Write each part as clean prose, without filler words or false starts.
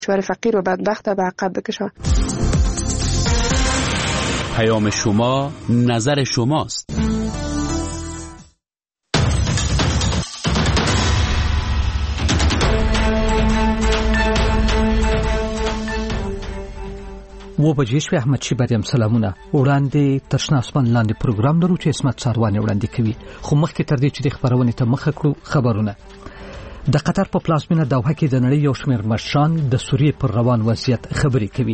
کشور فقیر و بدبخت به عقب بکشه. پیام شما نظر شماست. و بجې شوې احمد شي بریم سلامونه. وړاندې تر شنه اسمان لاندې پروګرام لرو چې اسمت څاروانې وړاندې کوي، خو مخکې تر دې چې د خبرونې ته مخه کړو خبرونه. د قطر په پلازمینه دوحه کې د نړۍ یو شمېر مشران د سوریې پر روان وضعیت خبرې کوي.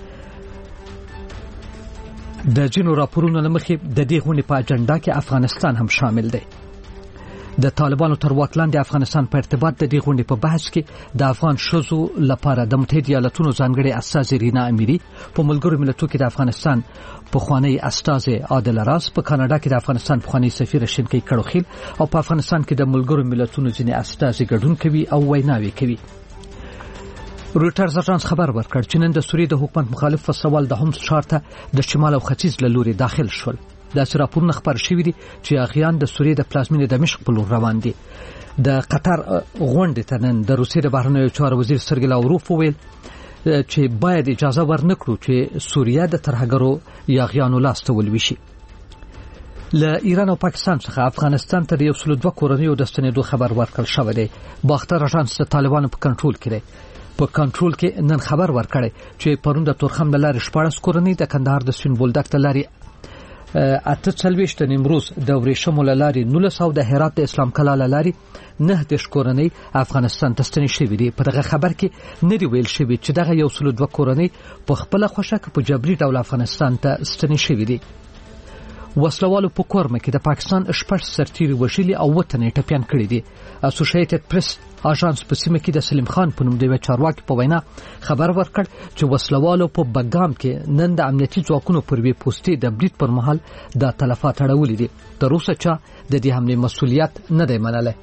د ځینو راپورونو له مخې د دې غونډې په اجنډا کې افغانستان هم شامل دی. د طالبانو تر واک لاندې افغانستان په ارتباط د دې غونډې په بحث کې د افغان ښځو لپاره د متحده ایالاتونو ځانګړي استازي رینا امیری په ملګرو ملتونو کې د افغانستان پخوانی استازي عادل راز، په کاناډا کې د افغانستان پخوانی سفیر شینکی کړوخیل او په افغانستان کې د ملګرو ملتونو ځینې استازي ګډون کوي او ویناوي کوي. رویټرز اژانس خبر ورکړ چې نن د سوریې د حکومت مخالف فسوال د همس ښار ته د شمال او ختیځ له لوري داخل شول. داسې راپورونه خبر شوي دي چې اغیان د سوریې د پلازمینې دمشق په لور روان دي. د قطر غونډې ته نن د روسیې د بهرنیو چارو وزیر سرګی لاوروف وویل چې باید اجازه ورنکړو چې سوریه د ترهګرو یا اغیانو لاس ته ولویشي. له ایران او پاکستان څخه افغانستان ته د 102 کورنیو د ستنېدو خبر ورکړل شوی دی. باختر اژانس د طالبانو په کنټرول کې دی. په کنټرول کې نن خبر ورکړی چې پرون د تورخم د لارې 14 کورنۍ د کندهار د سپین بولدک د لارې 48 د نیمروز د ورېښمو له لارې 19 او د هرات د اسلام کلا له لارې 9 کورنۍ افغانستان ته ستنې شوي دي. په دغه خبر کې نه دی ویل شوي چې دغه 102 کورنۍ په خپله خوښه په جبري ډول افغانستان ته ستنې شوي دي. وسلوالو په کورمه کې د پاکستان 6 سرتیري وژلي او وطن ټپيان کړي دي. اسوسییټډ پریس اژانس په سیمه کې د سلیم خان په نوم د یو چارواکي په وینا خبر ورکړ چې وسلوالو په بګام کې نن د امنیتي ځواکونو پر وی پوسټي د برید پر مهال د تلفات اړولې دي. تر اوسه چا د دې حمله مسؤلیت نه دی منلی.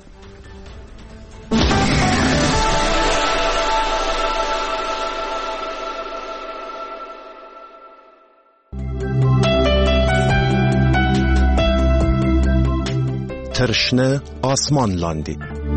ترشنه آسمان لاندې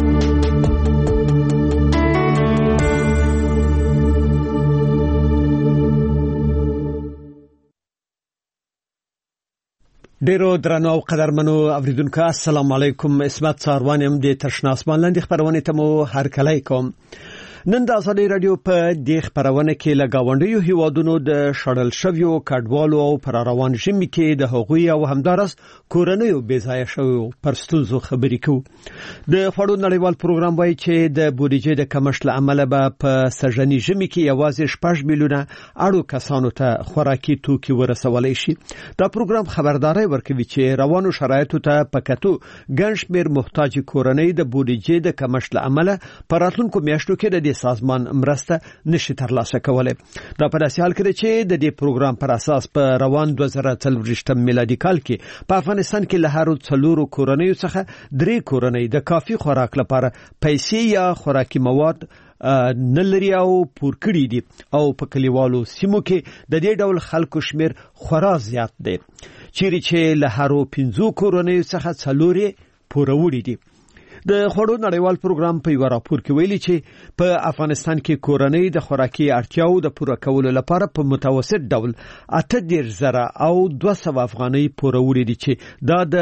ډیرو درنو او قدرمنو اوریدونکو السلام علیکم. اسمت څاروان هم د ترشنه آسمان لاندې خبرونه ته مو هرکلی کوم. نن د ازادي رادیو په دې خبرونه کې لګاونډیو هیوادونو د شړل شویو کډوالو او پر روان ژمي کې د حقوقي او همدارس کورنیو بېځایه شویو پر ستونزو خبرې کوو. د خوړو نړیوال پروګرام وایي چې د بودیجې د کمښت له امله به په سږني ژمي کې یوازې 6 میلیونه اړو کسانو ته خوراکي توکي ورسولای شي. دا پروګرام خبرداري ورکوي چې روانو شرایطو ته پکاتو ګڼ شمېر محتاج کورنۍ د بودیجې د کمښت له امله په راتلونکو میاشتو کې د سازمان مرسته نشي ترلاسه کولای. دا په داسې حال کې چې د دې پروګرام پر اساس په روان 2023 میلادي کال کې په افغانستان کې له هر 4 کورنیو څخه 3 کورنۍ د کافي خوراک لپاره پیسې یا خوراکي مواد نلري او پور کړی دي او په کلیوالو سیمو کې د دې ډول خلکو شمیر خورا زیات دی. چیرې چې له هر 15 کورنیو څخه 4 پوروړي دي. د خوړو نړیوال پروګرام په یو راپور کې ویلي چې په افغانستان کې کورنۍ د خوراکي اړتیاو د پوره کولو لپاره په متوسط ډول 8,000 او 200 افغانۍ پوروړي دي چې دا د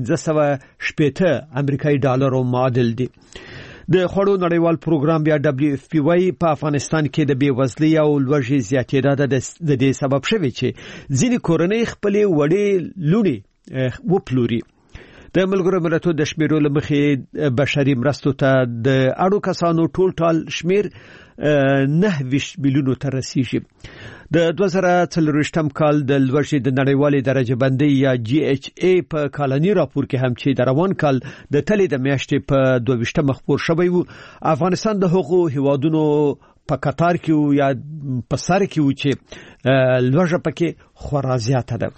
1580 امریکایي ډالرو معادل دي. د خوړو نړیوال پروګرام یا WFP وايي په افغانستان کې د بیوزلۍ او لوږې زیاتېدا د دې سبب شوی چې ځینې کورنۍ خپل وړې لونی وپلوري. د ملګرو ملتونو د شمیرو لمخې بشري مرستو ته د اړو کسانو ټول شمیر 9 میلیونو ته رسیږي. د 2023 کال د لوږې د نړیوالې درجه بندۍ یا GHA په کالني راپور کې هم چې د روان کال د تلې د میاشتې په 22 خبر شوی وو. افغانستان د هغو هیوادونو په قطار کې یا په سر کې و چې لوږه پکې خورا زیاته ده.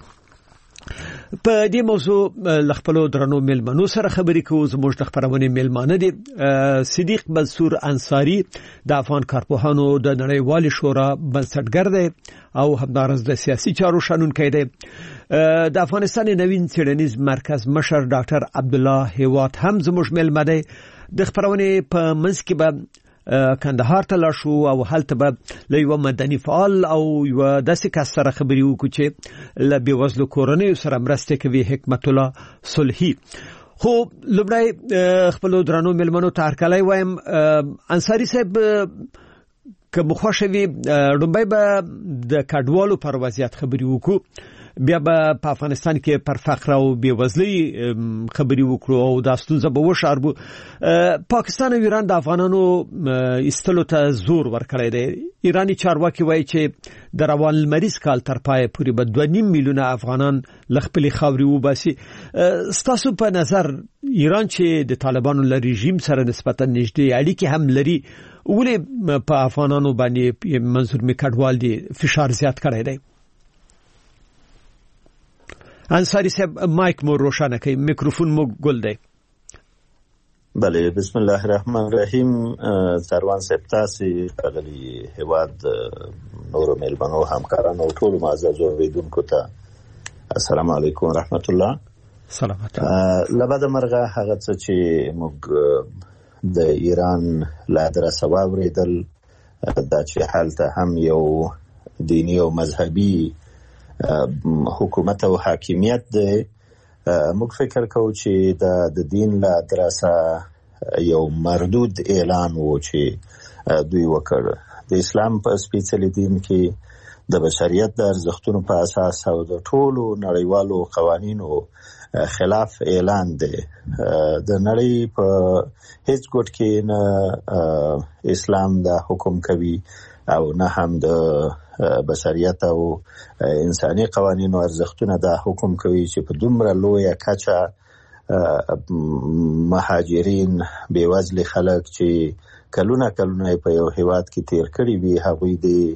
په دې موضوع لخپلو درنو ملمنو سره خبرې کوو. زموږ د خبرونه ملمانه دي صدیق منصور انصاری د افغان کارپوهانو د نړیوال شورا بنسټګر دی او همدارس د سیاسي چارو شنونکی دی. د افغانستان نوین څېړنیز مرکز مشر ډاکټر عبد الله هیوات هم زموږ ملمه دی. د خبرونه په منځ کې به کندهار ته لاړ شو او هلته به یو مدني فعال او یو داسې کس سره خبرې وکړو چې له بېوزلو کورنیو سره مرسته کوي، حکمت الله صلحي. خو لومړی خپل درنو ملمنو ته هرکلی وایم. انصاري صاحب که مخوښوي لومړی به د کډوالو پر وضعیت خبرې وکړو، بیا به په افغانستان کې پر فقر او بېوزلۍ خبرې وکړو او دا ستونزه به وشاربو. پاکستان او ایران د افغانانو ایستلو ته زور ورکړی دی. ایرانی چارواکي وایي چې د روان لمریز کال تر پای پورې به 2.5 میلیونه افغانان له خپلې خاورې وباسي. ستاسو په نظر ایران چې د طالبانو له رژیم سره نسبتا نږدې اړیکې هم لري، ولې په افغانانو باندې منظور می کډوال دي فشار زیات کړی دی؟ انصاری صاحب مایک مو روشانه کړئ، میکروفون مو ګل دی. بله، بسم الله الرحمن الرحیم. سروان صاحب، تاسو غلي هواد نور ملمنو همکارانو ټول معزز اوریدونکو ته السلام علیکم ورحمت الله. سلامات. لبد مرغه هغه څه چې موږ د ایران لا درسه واوریدل، دا چې حالته هم یو دینی او مذهبي حکومت او حاکمیت دی. موږ فکر کوو چې د دین لا درسه یو مردود اعلان و چې دوی وکړ. د اسلام په سپېڅلي دین کې د بشریت د ارزښتونو په اساس او د ټولو نړیوالو قوانینو خلاف اعلان دی. د نړۍ په هیڅ ګوټ کې نه اسلام دا حکم کوي او نه هم د بشریت او انساني قوانینو ارزښتونه دا حکم کوي چې په دومره لویه کچه مهاجرین، بېوزلي خلک چې کلونه په یو هیواد کې تیر کړي وي، هغوی د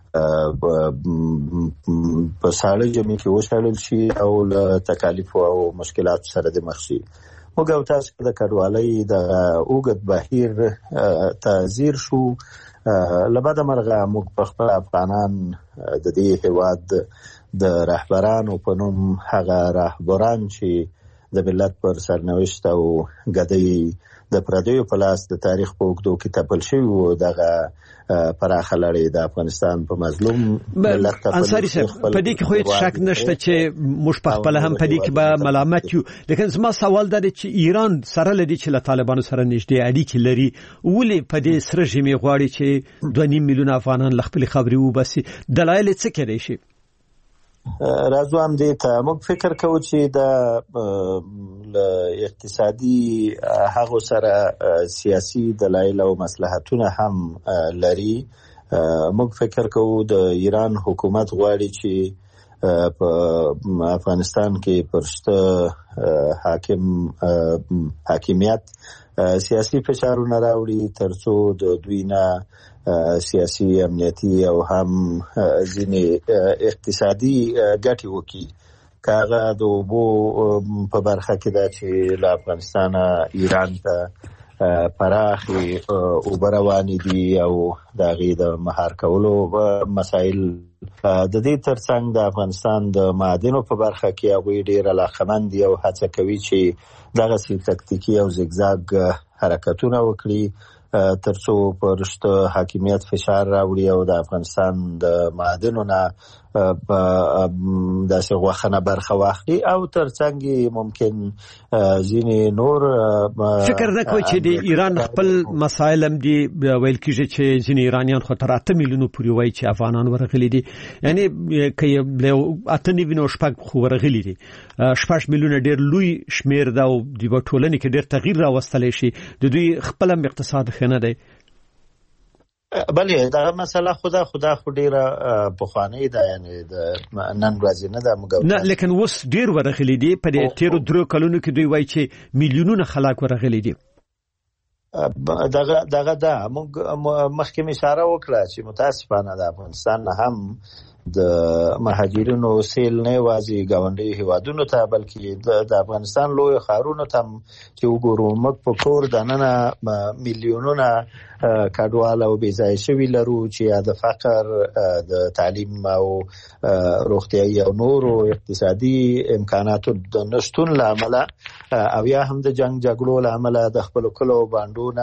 په ساړه ژمي کې وشړل شي او له تکالیفو او مشکلاتو سره د مخ شي. موږ او تاسو د کډوالۍ د اوږد بهیر ته ځیر شو. لبد مرغه موږ په خپل افغانان د دې هیواد د رهبرانو په نوم هغه رهبران چې د ملت پر سرنوشت او ګدۍ د پردیو په لاس د تاریخ په اوږدو کې تپل شوي وو، دغه پراخه لړۍ د افغانستان په مظلوم ملت ته انصاري صاحب په دې کې خو هیڅ شک نشته چې موږ په خپل هم په دې کې به ملامت یو. لیکن زما سوال دا دی چې ایران سره لدی چې له طالبانو سره نږدې اړیکې لري، ولې په دې سره ژمي غواړي چې 2.5 میلیونه افغانان له خپلې خاورې وباسي؟ دلایل څه کېدای شي؟ راځو هم دې ته موږ فکر کوو چې د اقتصادي هغو سره سیاسي دلایل او مصلحتونه هم لري. موږ فکر کوو د ایران حکومت غواړي چې په افغانستان کې پرشته حاکمیت سیاسي فشارونه راوړي ترڅو د دوی نه سیاسي، امنیتي او هم ځینې اقتصادي ګټې وکړي. که هغه د اوبو په برخه کې ده چې له افغانستانه ایران ته پراخې اوبه روانې دي او د هغې د مهار کولو مسایل. د دې ترڅنګ د افغانستان د معادنو په برخه کې هغوی ډېر علاقمند دي او هڅه کوي چې دغسې تکتیکي او زګزاګ حرکتونه وکړي ترڅو پر رشته حاکمیت فشار راوړي او د افغانستان د معادنو نه داسې غوښنه برخه واخلي او ترڅنګ ممکن ځینې نور فکر نه کوي چې د ایران خپل مسایل هم دي. ویل کېږي چې ځینې ایرانیان خو تر 8 میلیونو پورې وایي چې افغانان ورغلي دي، یعنی که 8 میلیونه شپږ خو ورغلي دي. 6 میلیونه ډېر لوی شمیر ده او د ټولنې کې ډېر تغییر راوستلی شي. د دوی خپل هم اقتصاد ښه نه دی. بله، دا مسله خدا خو ډیره پخوانۍ ده، یعنی د نن ورځې نه ده موږ نه، لیکن اوس ډیر ورغلي دي. په دې تیرو 3 کلونو کې دوی وایي چې میلیونونه خلک ورغلي دي. دغه ده موږ مخکې اشاره وکړه چې متاسفانه د افغانستان هم د مهاجرینو سیل نه یوازې ګاونډي هیوادونو ته بلکې د افغانستان لوی ښارونو ته چې وګورو موږ په کور دننه میلیونونه کډوال او بېځایه شوي لرو چې د فقر، د تعلیم او روغتیایي او نورو اقتصادي امکاناتو د نشتون له امله او یا هم د جنګ جګړو له امله د خپلو کلو بانډونه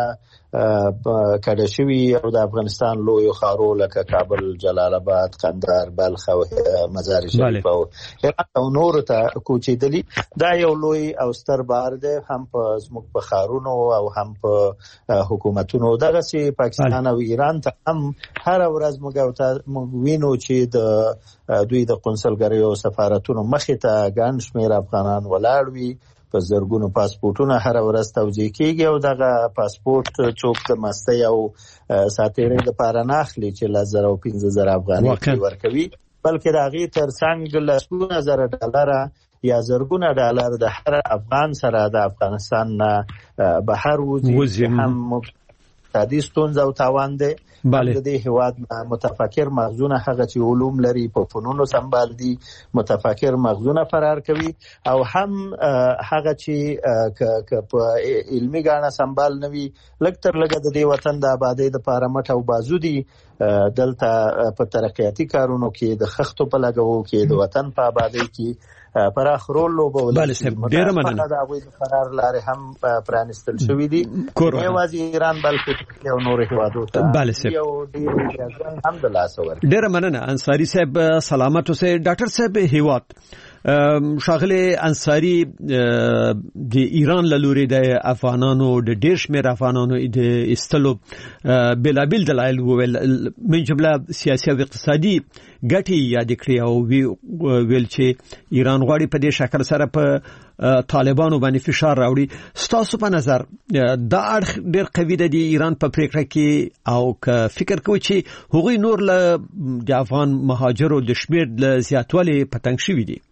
کډه شوی او د افغانستان لوی خارو لکه کابل، جلال آباد، قندهار، بلخ او مزار شریف او هرات او نور ته کوچېدلی. دا یو لوی او ستر بار دی هم په زموږ په خارونو او هم په حکومتونو. دغه سي پاکستان او ایران ته هم هر ورځ موږ وینو چې د دوی د قونسلګریو او سفارتونو مخې ته ګڼ شمېر افغانان ولاړ وي. په زرګونو پاسپورتونه هر ورځ توزیع کیږي او دغه پاسپورت څوک د مستۍ او ساتیرۍ لپاره نه اخلي چې 15,000 افغانۍ ورکوي، بلکې د هغې ترڅنګ لسګونه زره ډالره یا زرګونه ډالر د هر افغان سره د افغانستان نه بهر وځي. هم اقتصادي ستونزه او تاوان دی. د دې هیواد متفکر مغزونه هغه چې علوم لري په فنونو سمبال دي، متفکر مغزونه فرار کوي، او هم هغه چې په علمي ګاڼه سمبال نوي لږ تر لږه د دې وطن د آبادۍ دپاره مټ او بازو دي. دلته په ترقیاتي کارونو کې د خښتو په لګولو کې د وطن په آبادۍ کې پراخ رول لوبولی. ډېره مننه. د هغوی د فرار لارې هم پرانیستل شوي دي، نه یوازې ایران بلکې یو نور هیوادو ته یو ډېر اجازه هم د لاسه ورکړي. ډېره مننه انصاري صاحب، سلامت اوسئ. ډاکټر صاحب هیواد ښاغلی انصاري د ایران له لوري د افغانانو د ډېر شمېر افغانانو د ایستلو بېلابېل دلایل وویل، من جمله سیاسي او اقتصادي ګټې یادې کړې او ویل چې ایران غواړي په دې شکل سره په طالبانو باندې فشار راوړي. ستاسو په نظر دا اړخ ډېر قوي دی د ایران په پریکړه کې، او که فکر کوئ چې هغوی نور له د افغان مهاجرو د شمېر له زیاتوالي په تنګ شوي دي؟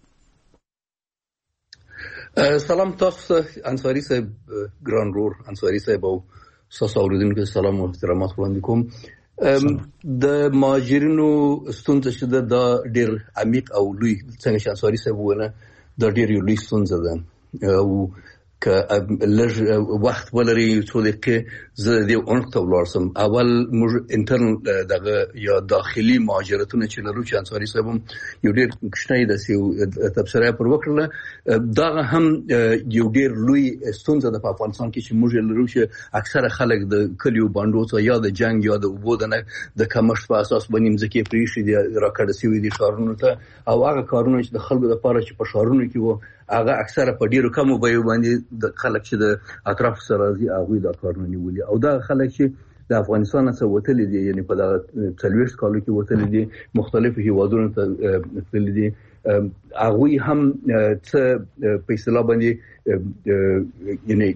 سلام تاسو انصاري صاحب، ګران رور انصاري صاحب او تاسو اوریدونکو سلام او احترامات وړاندې کوم. د مهاجرینو ستونزه چې دا ډېر عمیق او لوی څنګه چې انصاري صاحب وونه دا ډېر یو لوی ستونزه ده او که لږ وخت ولري څو دقیقې زه د دې عنق ته ولاړ شم. اول موږ انټرنل دغه یا داخلي مهاجرتونه چې لرو چې انصاري صاحب هم یو ډېر کوچنی داسې تبصره پر وکړله، دغه هم یو ډېر لوی ستونزه ده په افغانستان کې چې موږ لرو چې اکثره خلک د کلیو بانډو څخه یا د جنګ یا د اوبو د کمښت په اساس باندې مځکې پرېښي دي، راکړه شوي دي ښارونو ته، او هغه کارونه چې د خلکو لپاره چې په ښارونو کې وو هغه اکثره په ډیرو کمو بیو باندې د خلک چې د اطراف سره راځي هغوی دا کارونه نیولي، او دا خلک چې د افغانستان څخه وتلي دي، یعنی په دغه 40 کالو کې وتلي دي، مختلفو هیوادونو ته تللي دي، هغوی هم څه په اصطلاح باندې یعنی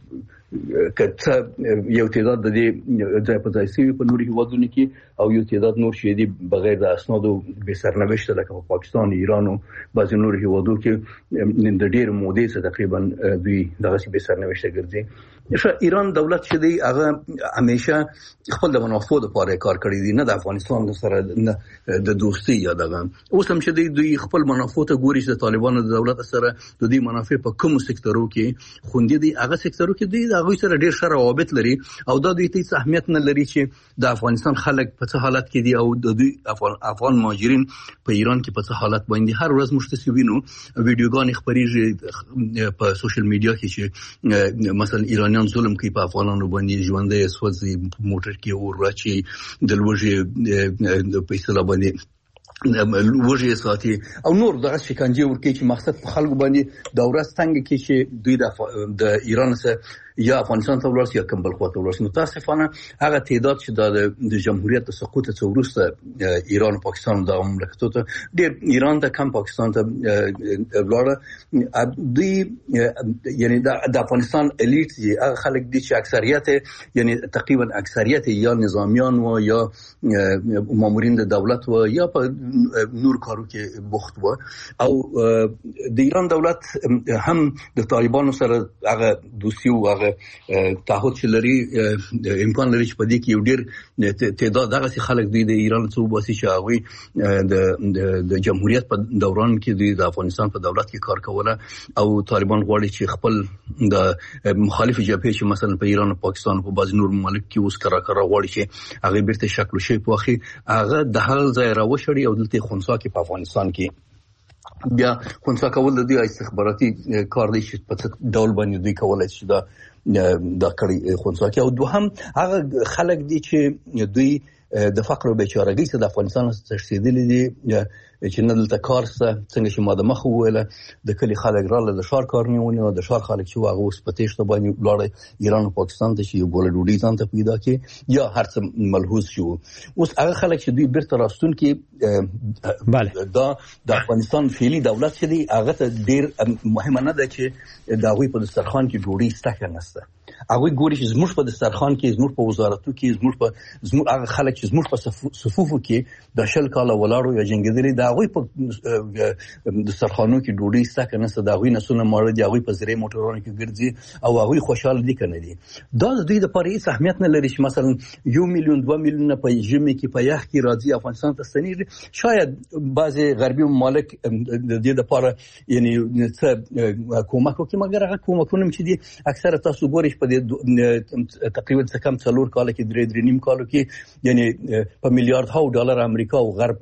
که یو تعداد د دې ځای په ځای شوي په نورو هیوادونو کې، او یو تعداد نور چې دي بغیر د اسنادو بې سرنوشته لکه په پاکستان، ایران او بعضې نورو هیوادو کې د ډېرې مودې څخه تقریبا دوی دغسې بې سرنوشته ګرځي. ایران دولت چې دی هغه همیشه خپل د منافعو دپاره کار کړی دی، نه د افغانستان سره نه د دوستۍ یا دغه. اوس هم چې دی دوی خپل منافعو ته ګوري چې د طالبانو د دولت سره د دوی منافع په کومو سکتورو کې خوندي دي، هغه سکتورو کې دوی د هغوی سره ډېر ښه روابط لري، او دا دوی ته هېڅ اهمیت نه لري چې د افغانستان خلک په څه حالت کې دي او د دوی افغان مهاجرین په ایران کې په څه حالت باندې. هر ورځ موږ تاسې وینو ویډیوګانې خپرېږي په سوشل میډیا کې چې مثلا ایرانیان ظلم کوي په افغانانو باندې، ژوندی سوځي، موټر کې اور راچي، د لوږې په اصطلاح باندې وږي ساتي او نور دغه شکنجې ورکوي چې مقصد په خلکو باندې د ورځ تنګه کې چې دوی د ایران څخه یا افغانستان ته ولاړ شي یا کوم بل خوا ته ولاړ شي. متاسفانه هغه تعداد چې د جمهوریت د سقوط څخه وروسته ایران او پاکستان دغه مملکتو ته ډېر ایران ته کم پاکستان ته ولاړه، دوی یعنی د افغانستان الیټ دي، هغه خلک دي چې اکثریت یعنی تقریبا اکثریت یا نظامیان و یا مامورین د دولت و یا په نور کارو کې بوخت و، او د ایران دولت هم د طالبانو سره هغه دوستي او هغه تعهد چې لري، امکان لري چې په دې کې یو ډېر تعداد دغسې خلک دوی د ایران څخه وباسي چې هغوی د جمهوریت په دوران کې دوی د افغانستان په دولت کې کار کوله، او طالبان غواړي چې خپل د مخالف جبهې چې مثلا په ایران او پاکستان په بعضې نور ممالک کې اوس کره غواړي چې هغې بیرته شکل و شیپ واخلي، هغه د هغه ځای راوشړي او دلته یې خنثی کړي په افغانستان کې. بیا خونسا کول د دوی استخباراتي کار دی چې په څه ډول باندې دوی کولای شي دا کړي خونسا کوي. او دوهم هغه خلک دي چې دوی د فقر او بیچارهګۍ څخه د افغانستان څخه تښتېدلي دي چې نه دلته کار شته. څنګه چې ما د مخه وویله د کلي خلک راله د ښار کار نه ونیوه، د ښار خلک چې هغه اوس په تېښته باندې ولاړی ایران او پاکستان ته چې یو ګوله ډوډۍ ځان ته پیدا کړي یا هر څه ملحوظ شو. اوس هغه خلک چې دوی بیرته راستونکي دا د افغانستان فعلي دولت چې دی هغه ته ډېر مهمه نه ده چې د هغوی په دسترخوان کې ډوډۍ شته که نشته. هغوی ګوري چې زموږ په دسترخوان کې، زموږ په وزارتو کې، زموږ هغه خلک چې زموږ په صفوفو کې د 20 کاله ولاړو یا جنګېدلي د هغوی په دسترخوانو کې ډوډۍ شته که نشته، د هغوی نسونه ماړه دي، هغوی په زرې موټرونو کې ګرځي او هغوی خوشحاله دي که نه دي. دا د دوی دپاره هېڅ اهمیت نه لري چې مثلا 1 میلیون 2 میلیونه په ژمي کې په یخ کې راځي افغانستان ته ستنېږي. شاید بعضې غربي ممالک د دې دپاره یعنی څه کومک وکړي، مګر هغه کومکونه چې دي اکثره تاسو ګورئ په دې تقریبا څه کم 4 کاله کې 3.5 کالو کې یعنی په میلیاردها ډالر امریکا او غرب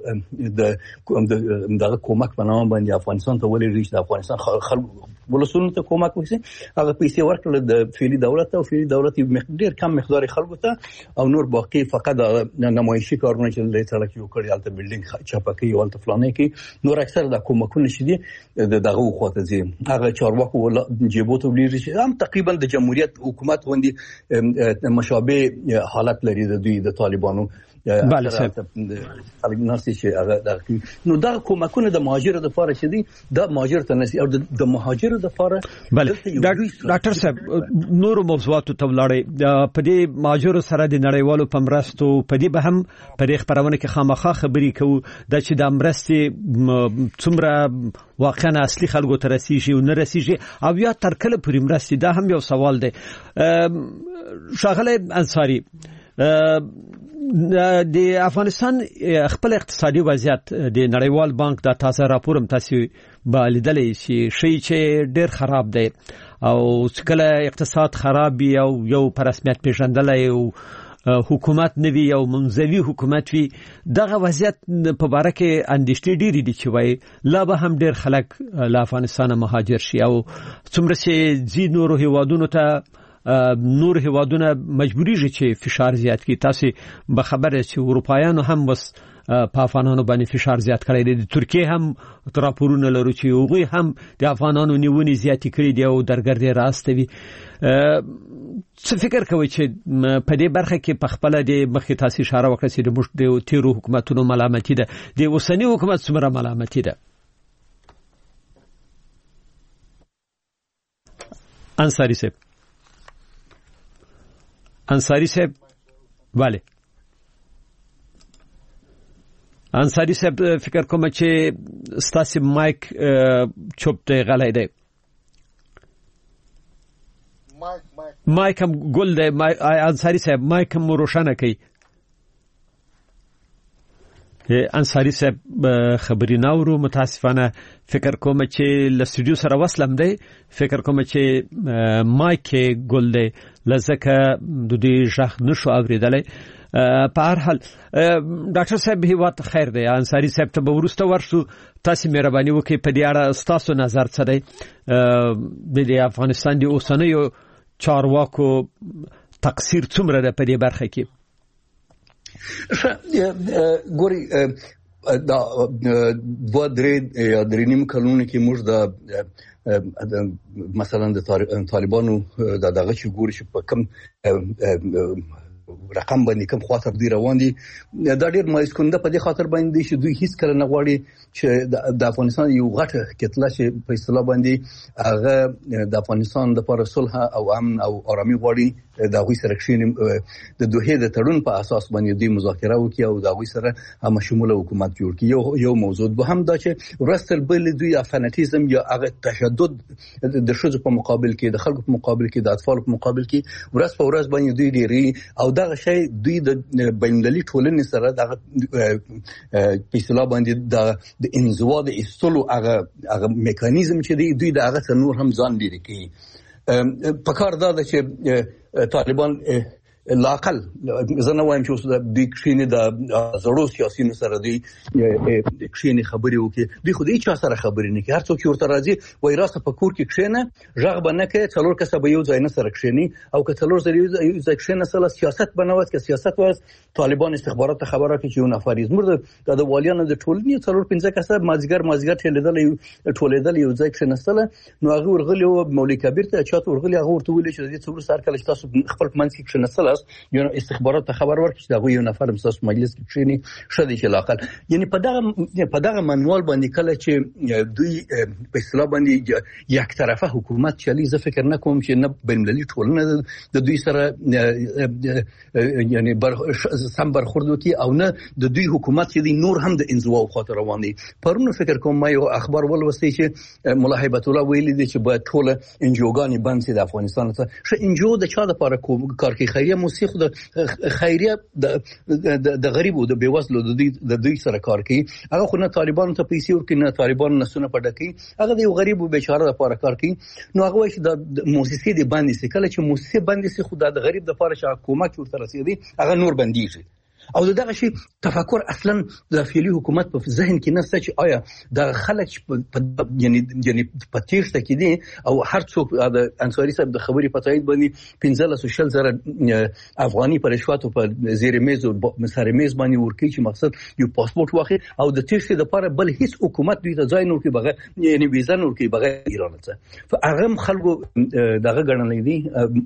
دغه کومک په نامه باندې افغانستان ته ولېږي چې د افغانستان خلکو ولسونو ته کومک وکړي. هغه پیسې ورکړل د فعلي دولت او فعلي دولت ډېر کم مقدار خلکو ته او نور باقي فقط نمایشي کارونه چې د سړک یو کړي هلته بلډینګ چاپه کوي او هلته فلانې کوي. نور اکثر د کومکونه چې دي دغه خواته ځي هغه چارواکو جیبو ته ولېږي چې هم تقریبا د جمهوریت حکومت غوندې مشابه حالت لري د دوی د طالبانو. بله صاحب خلک ناسي چې هغه دغه نو دغه کومکونه د مهاجرو دپاره چې دي د مهاجر ته نسي او د مهاجرو دپاره. بله ډاکټر صاحب نورو موضوعاتو ته ولاړې په دې مهاجرو سره د نړیوالو په مرستو په دې به هم په دې خپرونه کې خامخا خبرې کوو دا چې د مرستې څومره واقعا اصلي خلکو ته رسیږي او نه رسیږي او یا تر کله پورې مرستې. دا هم یو سوال دی. ښاغلی انصاري د افغانستان خپل اقتصادي وضعیت د نړیوال بانک د تازه راپور هم تاسو به لیدلی چې ډېر خراب دی او کله اقتصاد خراب وي او یو په رسمیت پیژندلی او حکومت نوي او منزوي حکومت وي دغه وضعیت په باره کې اندېښنې ډېرې دي چې وایي لا به هم ډېر خلک له افغانستانه مهاجر شي او څومره چې ځي نورو هیوادونو ته نور هیوادونه مجبوریږي چې فشار زیات کړي. تاسو به خبره چې اروپایانو هم وس په افغانانو باندې فشار زیات کړی دی. د ترکیه هم راپورونه لرو چې هغوی هم د افغانانو نیونې زیاتې کړي دي او درګردې راستوي. څه فکر کوئ چې په دې برخه کې په خپله د مخکې تاسو اشاره وکړه چې د تیرو حکومتونو ملامتي ده، د اوسني حکومت څومره ملامتي ده؟ انصاری صاحب بله انصاری صاحب فکر کوم چې ستاسو مایک چوپ دی غلی دی. مایک هم ګل دی. انصاری صاحب مایک هم روښانه کړئ. انصاری صاحب خبرې ناورو متاسفانه فکر کوم چې له سټوډیو سره وصلم دی. فکر کوم چې مایک ګل دی لزکه د دې ژغ نشو اوریدلی. په هر حال ډاکټر صاحب هیواد خیر دی. انصاری صاحب ته به وروسته ورشو. تاسو مهرباني وکړئ په دې اړه ستاسو نظر څه دی د افغانستان د اوسنیو چارواکو تقصیر څومره ده په دې برخه کې؟ ګوري دا 2-3 یا 3.5 کلونه کې موږ د مثلا د طالبانو دغه چې ګوري چې په کوم رقم باندې کوم خاطر دی روان دي دا ډیر مایوس کنده په دې خاطر باندې چې دوی هیڅ کله نه غواړي چې د افغانستان یو غټه کتله چې په اصطلاح باندې هغه د افغانستان لپاره صلح او امن او آرامي غواړي د هغوی سره کښېني د دوحې د تړون په اساس باندې دوی مذاکره وکړي او د هغوی سره هم شموله حکومت جوړ کړي. یو موضوع به هم دا چې ورستل بل دوی فناټیزم یا هغه تشدد د ښځو په مقابل کې د خلکو په مقابل کې د اطفالو په مقابل کې ورځ په ورځ باندې دوی ډېری او دغه شی دوی د بین‌المللي ټولنې سره دغه په اصطلاح باندې د انزوا د ایستلو هغه میکانیزم چې دوی د هغه نور هم ځان لري کوي. په کار دا ده چې طالبان لاقل زه نه وایم چې دوی کښینې د زړو سیاسیونو سره دوی کښینې خبرې وکړي. دوی خو د هیچا سره خبرې نه کوي. هر څوک چې ورته راځي وایي راسته په کور کې کښېنه، غږ به نه کوې، 4 کسه به یو ځای نه سره کښېني، او که 4 ځای یو ځای کښېناستله سیاست به نه وایست. که سیاست وایست طالبان استخبارات خبر راکړي چې یو نفر یې زموږ د والیانو د ټولنې 4-5 کسه مازدیګر ټولېدل یو ځای کښېناستله. نو هغه ورغلي وو مولوي کبیر ته چاته ورغلي، هغه ورته ویلي چې د دې څه وروسته هر کله چې تاسو خپل منځ کې کښېناستلاست یو استخبارات ته خبر ورکړي چې دغه یو نفر تاسو مجلس کې کښېني، ښه دی چې لاقل یعنی په دغه منوال باندې کله چې دوی په اصطلاح باندې یک طرفه حکومت چلی، زه فکر نه کوم چې نه بین‌المللي ټولنه د دوی سره یعنی سم برخورد وکړي او نه د دوی حکومت چې دی نور هم د انزوا خاطر روان دي. پرونو فکر کوم ما یو اخبار ولوستی چې مولا هیبت الله ویلي دی چې باید ټول انجوګانې بند شي د افغانستان ته. ش انجو د چا لپاره کار کوي؟ خیریه موسیقي خو د خیریه د غریبو د بیوزلو د دوی سره کار کوي. هغه خو نه طالبان ته پیسې ورکوي نه طالبان نسونه پډکي، هغه د یو غریبو بیچاره لپاره کار کوي. نو هغه وایي چې د موسسې د باندې سي کله چې موسسې باندې سي خو د غریب د لپاره چې کومک ورته رسیدي هغه نور بنديږي. او دغه شی تفکر اصلا د فعلی حکومت په ذهن کې نشته چې آیا د خلک یعنی په تیښته کې دي او هر څوک د انصاری صاحب د خبرې په تایید باندې 15,000 افغاني په رشوت او په زیر میز او مسار میز باندې ورکی چې مقصد یو پاسپورت واخلي او د تیښتې لپاره بل هیڅ حکومت دوی ته ځای نور کې بغیر یعنی ویزا نور کې بغیر ایران ته. فهغه خلکو دغه ګڼل دي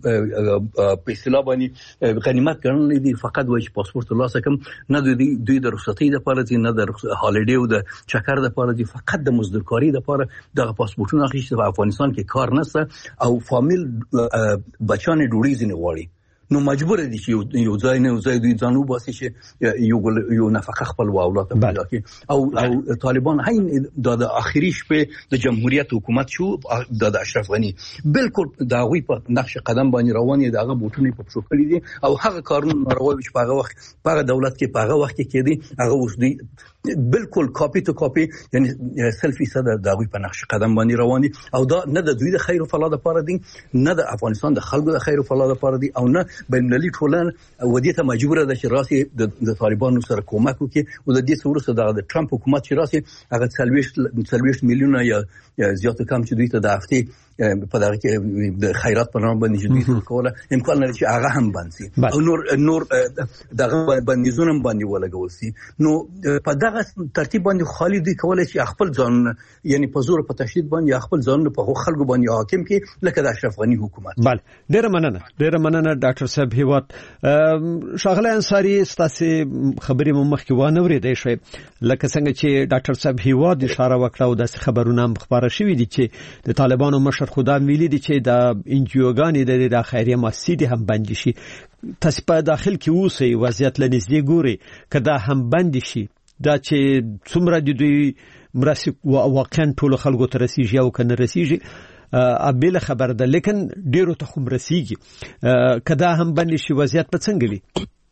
په اصطلاح باندې غنیمت ګڼل دي، فقط وایي چې پاسپورت کم نه دوی د رخصتۍ لپاره دي نه د هالیډې او د چکر لپاره دي، فقط د مزدورکاری لپاره د پاسپورتونو اخیستل. په افغانستان کې کار نشته او فامیل بچان ډوډۍ ځنه غواړي، نو مجبور دي چې یو ځای نه ځای دوی ځانو باسي چې یو نفقه خپل اولاد ته پیدا کړي. او طالبان هین د اخیری شپه د جمهوریت حکومت شو د اشرف غنی بالکل د هغه په نقش قدم باندې روان دي، هغه بوټونه په پښو کړی دي او هغه کارونه ناروا چې په هغه وخت په دولت کې په هغه وخت کې کېدی هغه اوس دی بالکل کاپی تو کاپی، یعنی 100% د هغه په نقش قدم باندې روان دي. او دا نه د دوی د خیر او فلاح لپاره دي نه د افغانستان د خلکو د خیر او فلاح لپاره دي او نه بین‌المللي ټولنه ودې ته مجبور ده چې راسي د طالبانو سره کومک وکړي. او د دې څورسه د ټرمپ حکومت چې راسي هغه 40 میلیونه یا زیات کم چې دوی ته د هفته په دغه کې د خیرات په نام باندې دوی کوله امکان لري چې هغه هم بند شي او نور دغه بندیزونه باندې ولګول شي. نو په دغه ترتیب باندې خالي دوی کولای شي خپل ځان یعنی په زور په تشدید باندې خپل ځان په خلکو باندې حاکم کې لکه د اشرف غنی حکومت. بله ډیره مننه ډاکټر صاحب هیواد. شاغله انصاری ستاسو خبرې مو مخکې وانه ورېدې شوي لکه څنګه چې ډاکټر صاحب هیواد اشاره وکړه او د خبرونو خبره شوې دي چې د طالبانو مشر خدا ویلي دي چې د انجیوګانې د خیریه مؤسسې هم بند شي. تاسو په داخل کې اوسئ وضعیت لنږدې ګوري کدا هم بند شي دا چې څومره د دوی مرسي واقعا ټول خلکو ته رسیږي او کنه رسیږي ابل خبر ده، لیکن ډیرو ته هم رسیږي کدا هم بند شي وضعیت په څنګه وي؟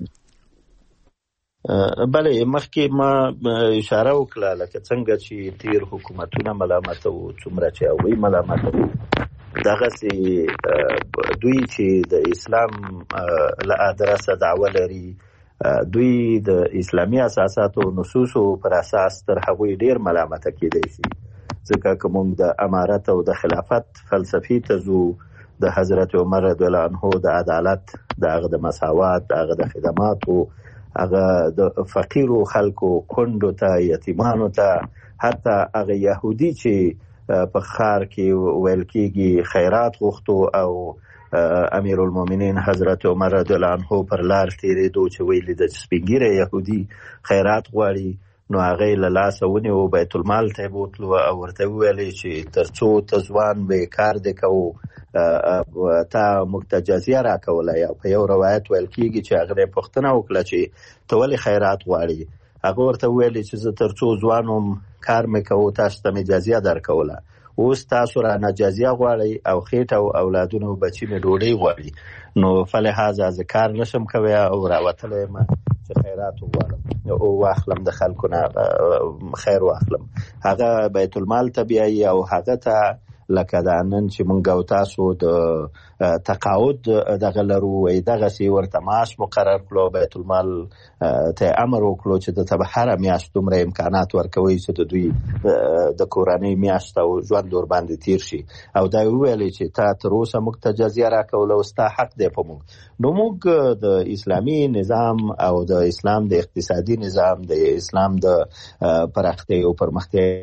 بله مخکې ما اشاره وکړه لکه څنګه چې تیر حکومتونه ملامت او څومره چې وی ملامت دغه سي دوی چې د اسلام له ادرسه دعوه لري، دوی د اسلامي اساسات او نصوص پر اساس تر هغه ډیر ملامت کېدای شي ځکه کوم د امارت او د خلافت فلسفي تزو د حضرت عمر رضی الله عنه د عدالت دغه د مساوات دغه د خدمات او هغه د فقیر خلکو کندو ته یتیمانو ته حتی هغه يهودي چې په خار کې ویل کېږي خیرات غوښتو او امیر المؤمنین حضرت عمر رضی الله عنه پر لار تیرېدو چې ویل د سپینګیره يهودي خیرات غواړي نو هغه له لاسه ونیو بیت المال ته بوتلو او ورته ویل چې ترڅو تزوان به کار وکاو تا مقتجزیه راکوله. یا په یو روایت ویل کېږي چې هغه پښتنه وکړه چې ته ولې خیرات غواړي، هغه ورته ویل چې زه ترڅو ځوانم کار مکو تاسو ته جزیه درکوله، اوس تاسو را نه جزیه غواړي او خېټه او اولادونه او بچی مې ډوډۍ غواړي، نو فلهذا ذکر نشم کوي او راوتلې ما چې خیرات وغواړم او واخلم د خلکو نه خیر واخلم. هغه بیت المال ته بیایي او هغه ته لکه دا نن چې مونږ او تاسو د تقاعد دغه لرو وي دغه سی ورته معاش مقرر کړو بیت المال ته امر وکړو چې د تبهر میاشت دومره امکانات ورکوي چې د دوی د کورنۍ میاشت او ژوند ور باندې تیر شي او دا ویل چې تا تر اوسه موږ ته جزیه راکول او ستا حق دی په موږ نو موږ د اسلامي نظام او د اسلام د اقتصادي نظام د اسلام د پراختیا او پرمختیا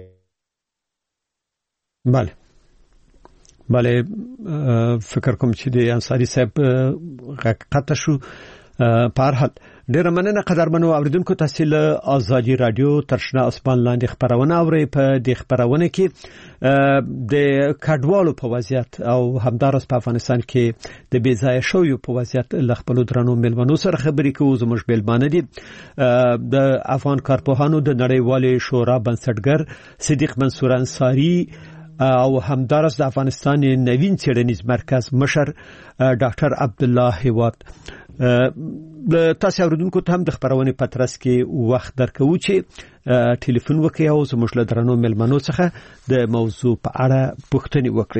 بله فکر کوم چې د انصاری صاحب حقیقت شو په هر حال ډیره مننه قدرمنو اوریدونکو تاسو له آزادي رادیو ترشنا اسمان لاندې خبرونه اورئ په دې خبرونه کې د کډوالو په وضعیت او همدارس په افغانستان کې د بې ځای شویو په وضعیت له خپل درنو ملمنو سره خبرې کوو زموږ ملمانه دي د افغان کارپوهانو د نړیوالې شورا بنسټګر صدیق منصور انصاری او همدارس د افغانستان نوین څېړنیز مرکز مشر ډاکټر عبد الله هیواد تاسو اوریدونکو ته هم د خبرونه پترس کې وخت درکو چې ټلیفون وکړئ او زموږ له درنو ملمنو څخه د موضوع په اړه پوښتنې وکړئ.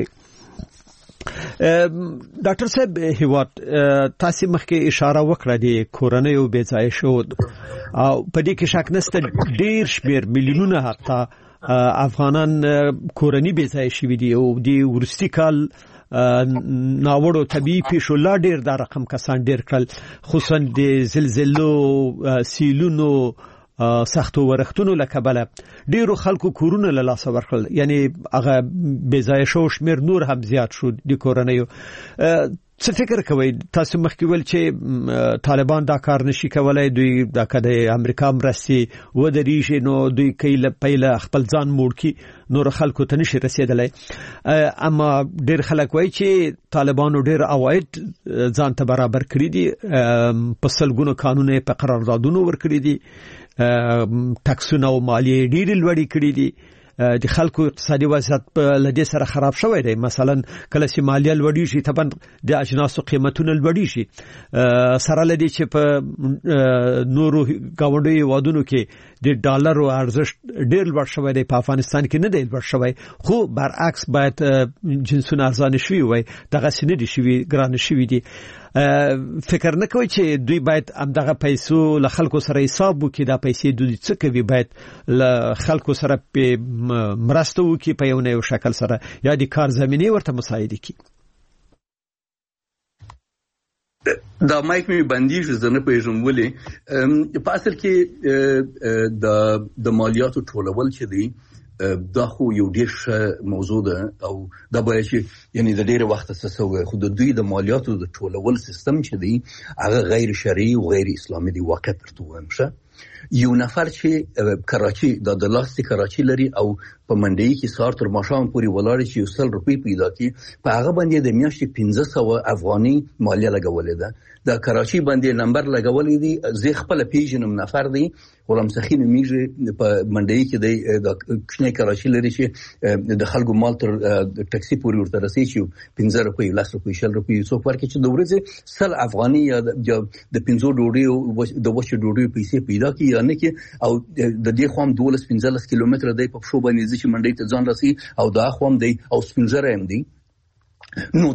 ډاکټر صاحب هیواد تاسو مخکې اشاره وکړه د کورنۍ او بې ځای شو او په دې کې شک نشته ډیر شمیر میلیونونه حتی افغانان کورنۍ بې ځای شوي دي او د ورستي کال ناوړو طبيعي پیښو لا ډیر دا رقم کسان ډیر کړل خصوصا د زلزلو سیلونو سختو ورختونو لکبله ډیرو خلکو کورونه له لاسه ورکړل یعنی هغه بې ځای شو شمیر نور هم زیات شو د کورنۍ څه فکر کوي تاسو مخکې ول چې طالبان دا کار نشي کولای دوی دا کده امریکا مرستي و دریږي نو دوی کله پیله خپل ځان موړ کی نور خلکو ته نشي رسیدلای اما ډیر خلک وایي چې طالبانو ډیر اواید ځان ته برابر کړی دي په سلګونو قانوني په قراردادونو ور کړی دي ټاکسونه او مالیه ډیر لوړی کړی دي د خلکو اقتصادي وضعیت په لدې سره خراب شوی دی مثلا کله چې مالیه لوړی شي طبعا د اجناسو قیمتونه لوړی شي سره لدې چې په نورو گاونډي وادونو کې د ډالر او ارزښت ډیر لوړ شوی دی په افغانستان کې نه دی لوړ شوی خو برعکس باید جنسونه ارزان شوي وي دغه سینې دي شوي ګران شوي دي فکر نه کوي چې دوی باید همدغه پیسو له خلکو سره حساب وکړي دا پیسې دوی څه کوي باید له خلکو سره په مرسته وکړي په یو شکل سره یا د کار زمینه ورته مساعده کړي. دا مایک می بندیږي زنه پیژم ولې په اصل کې د مالیاتو ټولول چې دی دا خو یو ډیر موضوع ده او دا باید چې یعنی د ډیر وخت څخه خو د دوی د مالیاتو د ټولول سیستم چې دی هغه غیر شرعي او غیر اسلامي دی واقع ترته ومشه یو نفر چې کراچي د لاستي کراچي لري او په منډي کې سار تر ماشام پورې ولاړ چې 100 روپۍ پیدا کی په هغه باندې د میاشتې 1500 افغاني مالیه لګولې ده د کراچي باندې نمبر لګولې دي زه خپل پیژنم نفر دی ولهم سخین میږي په منډي کې دی د کښنه کراچي لري چې د خلکو مال تر ټاکسي پورې ورته رسي چې 15 روپۍ 10 روپۍ 10 روپۍ څو فرق چې د ورځې 100 افغاني یا د 15 ډوډۍ د وښه ډوډۍ پیسې پیدا کی یا نه کی او د دې خوام 12-15 کیلومتره دی په شو باندې چې منډي ته ځان رسي او دا خوام دی او سپینزره هم دی نو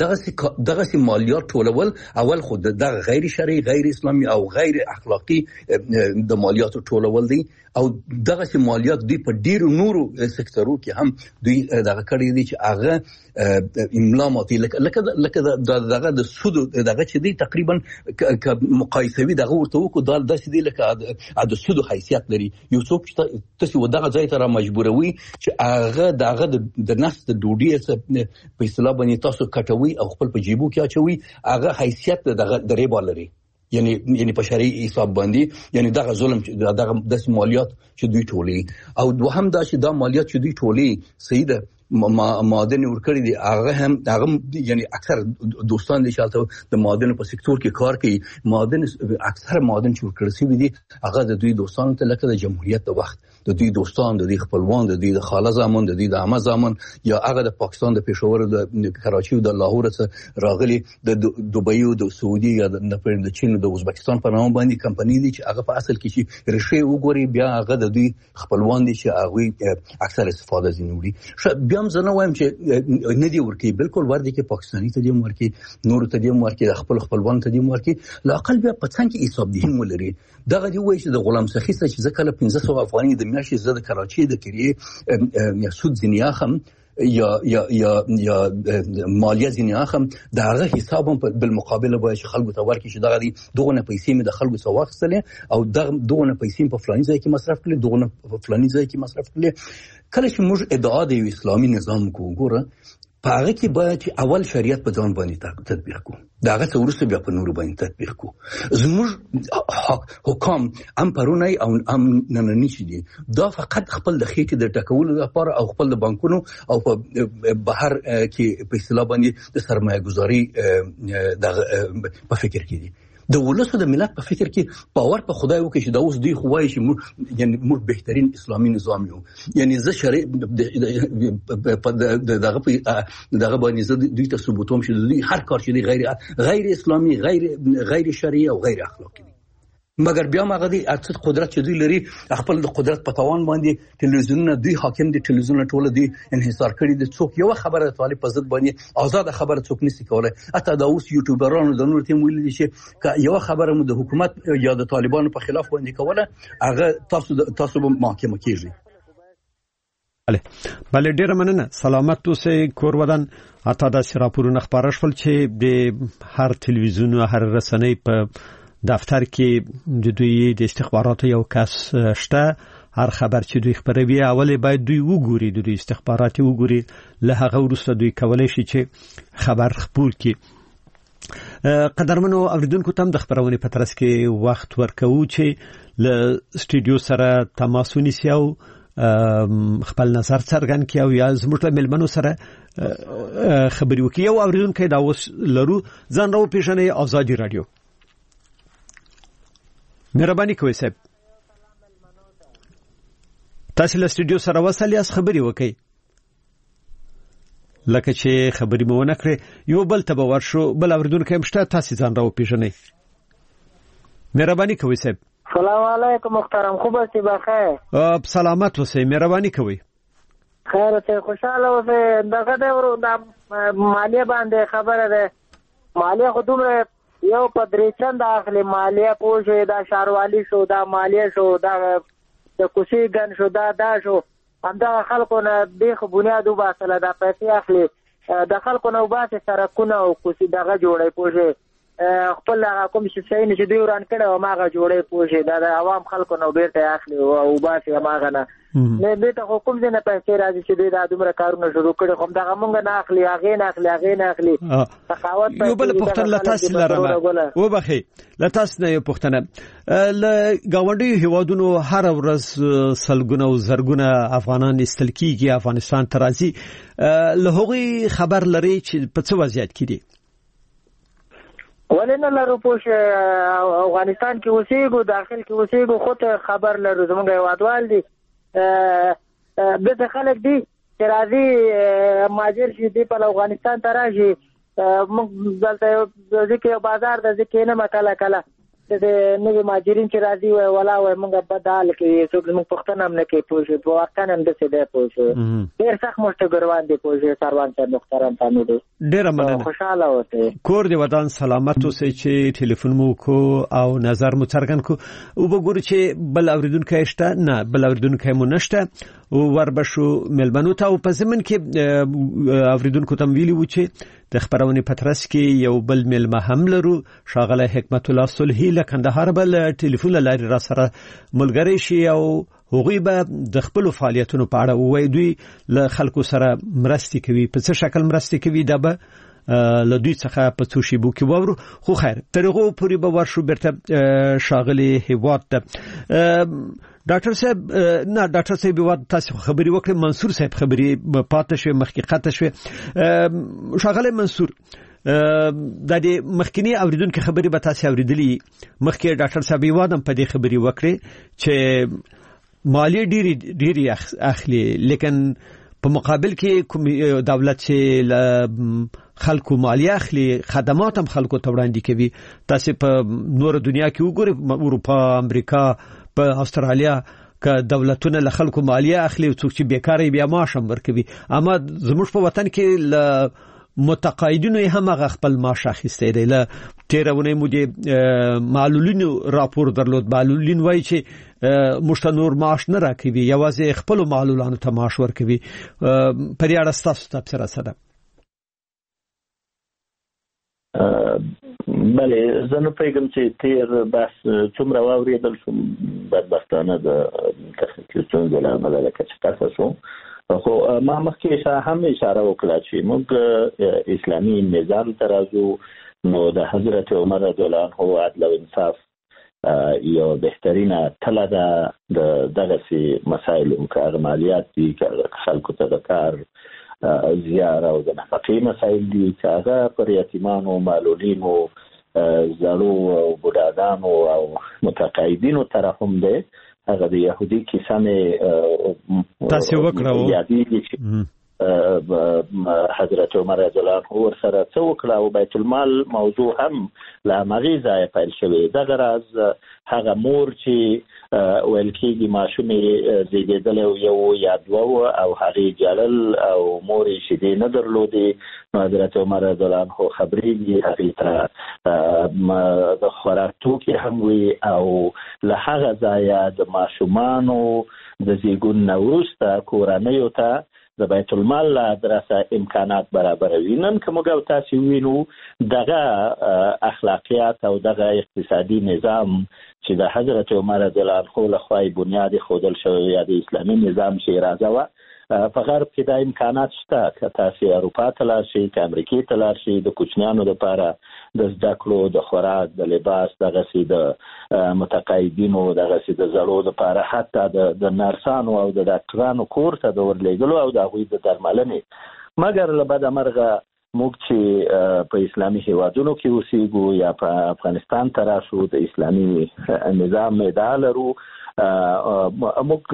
دغه سي مالیات ټولول اول خود دغه غیر شرعي غیر اسلامي او غیر اخلاقی د مالیات ټولول دي او دغه سي مالیات دی په ډیرو نورو سکتورو کې هم دوی دغه کړی دي چې هغه املا ماتي لکه دغه د سود دغه چې دی تقریبا مقایسوي دغه ورته وکړو دا داسې دی لکه د سود حیثیت لري یو څوک چې تاسو دغه ځای ته را مجبوروي چې هغه دغه د نفس د ډوډۍ په اصطلاح باندې تاسو کټوي او خپل په جیبو کې اچوي هغه حیثیت دغه د ریبا لري یعنی په شرعي حساب باندې یعنی دغه ظلم دغه د مالیات چې دوی ټولي او دوهم دا چې دا مالیات چې دوی ټولي صحیح ده معادن ورکړي دي هغه یعنی اکثر دوستان دي چې د معادن په سکتور کې کار کوي معادن اکثر معادن چې ورکړي سي دي هغه د دوی دوستان ته لکه د جمهوریت د وخت د دوی دوستان د دوی خپلوان د دوی د خاله زمان د دوی د عمه زمان یا هغه د پاکستان د پېښور د کراچي او د لاهور څخه راغلي د دوبۍ او د سعودي یا د چین او د ازبکستان په نام باندې کمپنی دي چې هغه په اصل کې چې ریشه وګوري بیا هغه د دوی خپلوان دي چې هغه اکثر استفاده زینوري بیا بیا هم زه نه وایم چې نه دی ورکی، بالکل ورته کې پاکستاني ته دی ورکی، نور ته دی ورکی، خپلوان ته دی ورکی، لاقل بیا په څنګه کې حساب دي ولري. دغه دی وایي چې د غلام سخی څخه چې ځکه 1500 افغاني د میاشتې زده کراچي د کریه یا سود زنیاخم یا مالیه زنیاخم دغه حساب هم بالمقابل باید چې خلکو ته ورکړي چې دغه دی دغه پیسې مې د خلکو څخه واخیستلې او دغه پیسې په فلاني ځای کې مصرف کړې، دغه په فلاني ځای کې مصرف کړې. کله چې موږ ادعا د اسلامي نظام کو ګوره په هغه کې باید چې اول شریعت په ځان باندې تطبیق کو، دغه څه وروسته بیا په نور باندې تطبیق کو. زموږ حکام هم پرونی او هم نننی چې دي دا فقط خپل د خېټې د ټکولو لپاره او خپل د بانکونو او په بهر کې په اصطلاح باندې د سرمایه گذاري په فکر کې دي. د ولس د ملت په فکر کې باور په خدای وکړي چې دا اوس دوی خوای شي موږ بهترین اسلامي نظام یو، یعنی زه شرع دغه باندې زه دوی ته ثبوتوم چې دوی هر کار چې دی غیر اسلامي، غیر شرعي او غیر اخلاقي دي. مګر بیا هغه دی اصل قدرت چې دوی لري خپل د قدرت په توان باندې ټلویزیونونه دوی حاکم دي، ټلویزیونونه ټول دي انحصار کړي دي. څوک یو خبره طالب په ضد باندې آزاد خبره څوک نشي کولای. حتی دا اوس یوټیوبرانو د نور تیم ویل دي چې یو خبره مو د حکومت یا د طالبانو په خلاف باندې کوله هغه تاسو به محاکمه کیږي. بله ډیره مننه، سلامت اوسئ کور ودان. اته دا راپورونه خبره شول چې د هر ټلویزیون او هر رسنۍ په دفتر کې د دوی د استخباراتو یو کس شته، هر خبر چې دوی خبروي اول باید دوی وګوري، دوی استخباراتي وګوري، له هغه وروسته دوی کولای شي چې خبر خپور کړي. قدرمنو اوریدونکو ته د خبرونې په ترڅ کې وخت ورکوو چې له سټوډیو سره تماس ونیسي او خپل نظر څرګند کړي او یا زموږ له ملمنو سره خبري وکړي. یو اوریدونکو دا اوس لرو، ځان راو پیژنئ، آزادي رادیو. مهرباني کوئ صاحب، تاسو له سټوډیو سره وصل یاست، خبري وکړئ. لکه چې خبري مو ونه کړې یو بل ته به ورشو، بل اوریدونکو هم شته، تاسو ځان راو پیژنئ. مهرباني کوئ صاحب. سلام علیکم محترم، خوب هستی؟ بخیر. سلامت اوسئ، مهرباني کوئ. خیر اوسئ، خوشاله اوسئ. دغه د مالیه باندې خبره ده، مالیه خو دومره یو په درې چنده اخلي، مالیه پوه دا شاروالي شو، دا مالیه شو، دا د کوڅې ګن شو، دا شو، همدغه خلکو نه بیخ بنیاد وباسله، دا پیسې اخلي د خلکو نه وباسي، سړکونه او کوڅې دغه جوړوي پوه خپل هغه کوم شي چې دوی وران کړی هماغه جوړوي پوه دا د عوام خلکو نه بیرته اخلي او وباسي هماغه نه. بیرته خو کوم ځای نه پیسې راځي چې دوی دا دومره کارونه شروع کړي، خو همدغه مونږ نه اخلي، هغې نه اخلي. یو بل پوښتنه له تاسو لرم، وبخئ له تاسو نه یو پوښتنه. له ګاونډیو هیوادونو هر ورځ سلګونه او زرګونه افغانان ایستل کېږي افغانستان ته راځي، له هغوی خبر لري چې په څه وضعیت کې دي؟ ولې نه لرو پوه افغانستان کې اوسېږو، داخل کې اوسېږو، خو ته خبر لرو. زمونږ هیوادوال دي، دلته خلک دي چې راځي مهاجر شي، دی په افغانستان ته راشي. موږ دلته ځکه یو بازار د ځکه نه کله کله د نوي مهاجرین چې راځي وای ولا وای موږ بدال کې څوک موږ پښتنه هم نه کوي پوه په واقعا هم د څه دی پوه ډیر سخت مشتګروان دی پوه سروان صاحب محترم تاسو دې ډیر مننه، خوشاله اوسئ، کور دې ودان سلامت اوسئ چې ټلیفون مو کو او نظر مو څرګند کو. او وګورئ چې بل اوریدونکو شته نه، بل اوریدونکو مو نشته او وربشو ملمنو ته. او په زمن کې اوریدونکو تم ویلی و چې د خبرونې پترس کې یو بل ملمه هم لرو، شاغله حکمت الله صلحی له کندهار بل ټلیفون لاري را سره ملګری شي او هغوی به د خپل فعالیتونو په اړه وایي، دوی له خلکو سره مرستې کوي، په څه شکل مرستې کوي دا به له دوی څخه په څو شیبو کې وورو. خو خیر تر هغه پورې به ورشو بیرته شاغلي هیواد ته. ډاکټر صاحب نه ډاکټر صاحب واد تاسو خبري وکړه، منصور صاحب خبري پاتې شو، مخکې قطع شو. شاغله منصور د دې مخکنی اوریدونکو خبري به تاسو اوریدلی، مخکې ډاکټر صاحب وادم په دې خبري وکړه چې مالی ډیری اخلي، لیکن په مقابل کې کوم دولت چې خلکو مالیه اخلي، خدمات هم خلکو ته وړاندې کوي. تاسو په نور دنیا کې وګورئ، اروپا، امریکا، په استرالیا ک دولتونه له خلکو مالیه اخلي او څوک چې بیکاری بیا معاش هم ورکوي اما زموږ په وطن کې ل متقاعدینو هم هغه خپل معاش اخیستی دی له تیرونه مو دي معلولینو راپور درلود معلولین وایي چې مشتنور معاش نه راکوي یوازې خپل معلولانو ته معاش ورکوي پر یاد تاسو تفسیر سره بله زه نه پیغام چې تیر بس څومره واورېدل شوم بدبختانه د تخنیکي ستونزو له امله چې تاسو شو خو ما مخکې هم اشاره وکړه چې موږ اسلامي نظام ترازو نو د حضرت عمر رضی الله عنه عدل او انصاف یو بهترینه تله ده د دغسې مسایلو که مالیات دي که خلکو ته د کار زیار او د نفقې مسایل دي که هغه پر یتیمانو معلولینو زړو او بوډاګانو او متقاعدینو ترحم دی هغه د يهودي کیسه مې تاسو وکړو یادېږي چې حضرت عمر رضی الله عنه ورسره څه وکړه او بیت المال موضوع هم له همغې ځایه پیل شوی دغه راز هغه مور چې ویل کېږي ماشومې زیږېدلی یو یا دوه او هغې جلل او مور یې شیدې نه درلودې نو حضرت عمر رضی الله عنه خبرېږي هغې ته د خوراک توکي هم وي او له هغه ځایه د ماشومانو د زیږون نه وروسته کورنیو ته د بیت المال له درسه امکانات برابروي نن که موږ او تاسې وینو دغه اخلاقیات او دغه اقتصادي نظام چې د حضرت عمر رضی الله عنه لخوا بنیاد ایښودل شوی یا د اسلامي نظام شیرازه وه په غرب کې دا امکانات شته که تاسې اروپا ته لاړ شئ که امریکې ته لاړ شئ د کوچنیانو دپاره د زده کړو د خوراک د لباس دغسې د متقاعدینو دغسې د زړو دپاره حتی د نرسانو او د ډاکټرانو کور ته د ورلېږلو او د هغوی د درملنې مګر له بده مرغه موږ چې په اسلامي هیوادونو کې اوسېږو یا په افغانستان ته راشو د اسلامي نظام ادعا لرو موږ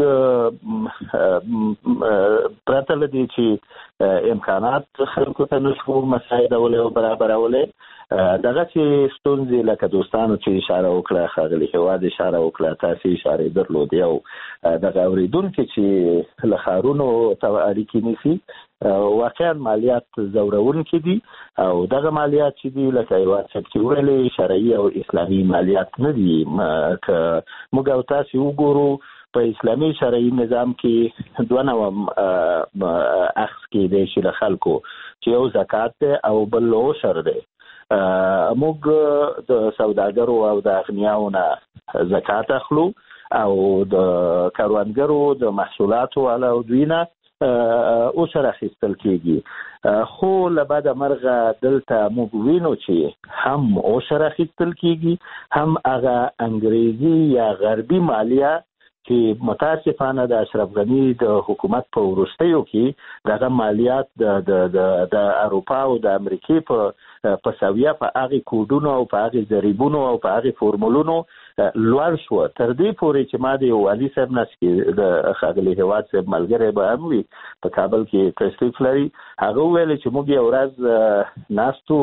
پرته له دې چې امکانات خلکو ته نشو مساعدولی او برابرولی دغسې ستونزې لکه دوستانو چې اشاره وکړه ښاغلي هېواد اشاره وکړه تاسې اشارې درلودې او دغه اورېدونکي چې له ښارونو ته اړیکې نیسي واقعا مالیات زورونکي دي او دغه مالیات چې دي لکه یو صاحب چې ویلې شرعي او اسلامي مالیات نه دي که موږ او تاسې وګورو په اسلامي شرعي نظام کې دوه نوع اخذ کېدی شي له خلکو چې یو زکات دی او بل عشر دی موږ د سوداګرو او د اغنیاو نه زکات اخلو او د کروندګرو د محصولاتو علاوه دوی نه عشر اخیستل کېږي خو له بده مرغه دلته موږ وینو چې هم عشر اخیستل کېږي هم هغه انګریزي یا غربي مالیه چې متاسفانه د اشرف غني د حکومت په وروستیو کې دغه مالیات د اروپا او د امریکې په سویه په هغې کوډونو او په هغې ضریبونو او په هغې فورمولونو لوړ شو تر دې پورې چې ما د یو والي صاحب نه چې د ښاغلي هېواد صاحب ملګری به هم وي په کابل کې تشریف لري هغه وویل چې موږ یو ورځ ناستو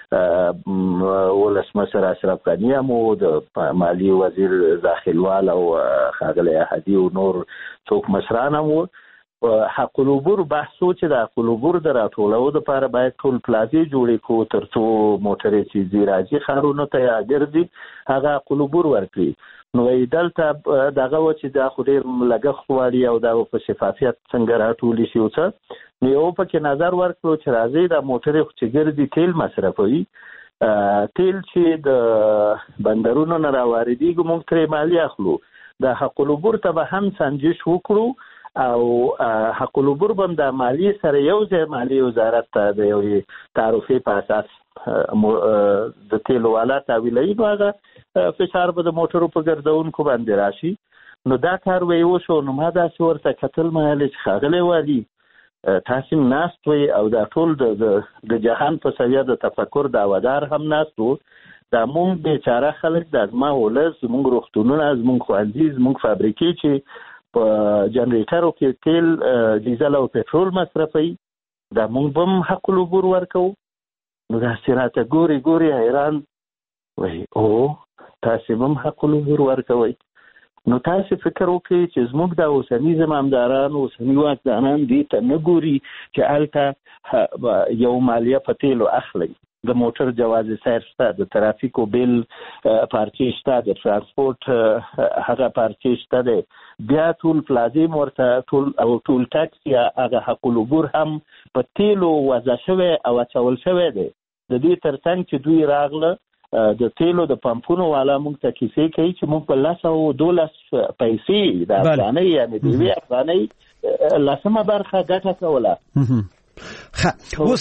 ولسمشر اشرف غني هم د مالی وزیر داخلوال او ښاغلی احدي او نور څوک مشران هم وو حق العبور بحثو چې د حق العبور د راټولو دپاره باید ټول پلازې جوړې کړو تر څو موټرې چې ځي راځي ښارونو ته یا ګرځي هغه حق العبور ورکړي نو دلته دغه و چې دا خو ډېر لګښت غواړي او دا په شفافیت څنګه راټولې شي او څه نو یو پکې نظر ورکړو چې راځي دا موټرې خو چې ګرځي تیل مصرفوي تیل چې د بندرونو نه راواردېږي موږ ترې مالیه اخلو د حق العبور ته به هم سنجش وکړو او حق العبور به د مالیې سره یو ځای مالیې وزارت ته د یوې تعرفې په اساس د تیلو والا تحویلوي نو هغه فشار به د موټرو په ګرځونکو باندې راشي نو دا کار به یې وشو نو ما داسې ورته کتل ما ویل چې ښاغلی والي تاسې هم ناست وئ او دا ټول د جهان په سویه د تفکر دعوادار هم ناست وو دا مونږ بیچاره خلک دا زما ولس زمونږ روغتونونه زمونږ ښوونځي زمونږ فابریکې چې په جنریټرو کې تیل ډیزل او پټرول مصرفوي دا مونږ به هم حق العبور ورکوو نو داسې راته ګوري حیران وایي او تاسې به هم حق العبور ورکوئ نو تاسو فکر وکړئ چې زموږ د اوسنی زمامداران اوسنی واکداران دې ته نه ګوري چې الته یو مالیه په تیلو اخلي، د موټر جواز سیر شته، د ترافیکو بیل پارچې شته، د ترانسپورت هغه پارچې شته دی، بیا ټول پلازیم ورته ټول ټاکس یا هغه حق العبور هم په تیلو وضع شوی او اچول شوی دی. د دې ترڅنګ چې دوی راغله د تیلو د پمپونو والا موږ ته کیسې کوي چې موږ په 112 پیسې د افغانۍ یعنې د یوې افغانۍ لسمه برخه ګټه کوله. اوس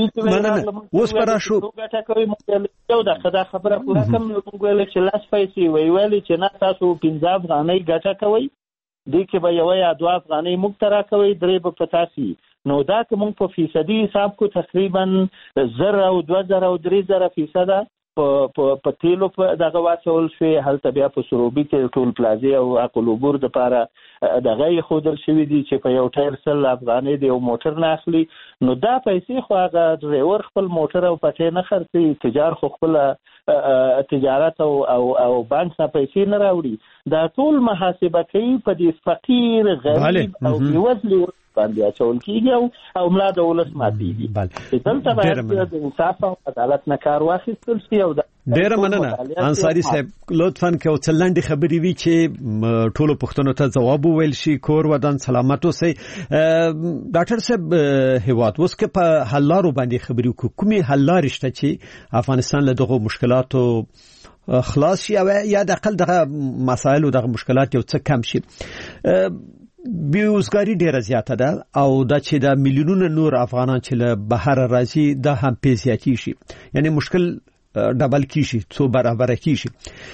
پر شو ګټه کوي یو دا خبره پوره کوم ویل چې لاس پیسې ویل چې نه تاسو 15 افغانۍ ګټه کوي، دې کې به یو یا 2 افغانۍ موږ ترا کوي، 3 به پتاسي. نو دا که موږ په فیصدي حساب کو تقریبا 1000 او 2000 او 3000% په تیلو په دغه واچول شوی. هلته بیا په سروبي کې ټول پلازي او عقل عبور د پاره دغه خودل شوی دي چې په یو ټایر 100 افغانۍ دی او موټر نه اخلي. نو دا پیسې خو هغه ډرایور خپل موټر او پټې نه خرڅي، تجار خو خپل تجارت او بانک نه پیسې نه راوړي. دا ټول محاسبه کوي په دې فقیر غریب او بېوزلي باندې اچول کیږي او ملا د ولس ماتېږي. دلته باید د انصاف او عدالت نه کار واخیستل شي. او ډېره مننه انصاري صاحب، لطفاً که څلندې خبرې وي چې ټولو پوښتنو ته ځواب وویل شي. کور ودان سلامت اوسئ. ډاکټر صاحب هیواد اوس که په حل لارو باندې خبرې وکړو، کومې حل لارې شته چې افغانستان له دغو مشکلاتو خلاص شي او یا د اقل دغه مسایل او دغه مشکلات یو څه کم شي؟ بیوزګاری ډیره زیاته ده او دا چې د میلیونونو نور افغانان چې له بهر راځي دا هم پیزیاتی شي، یعنی مشکل ډبل کیږي، څو برابر کیږي.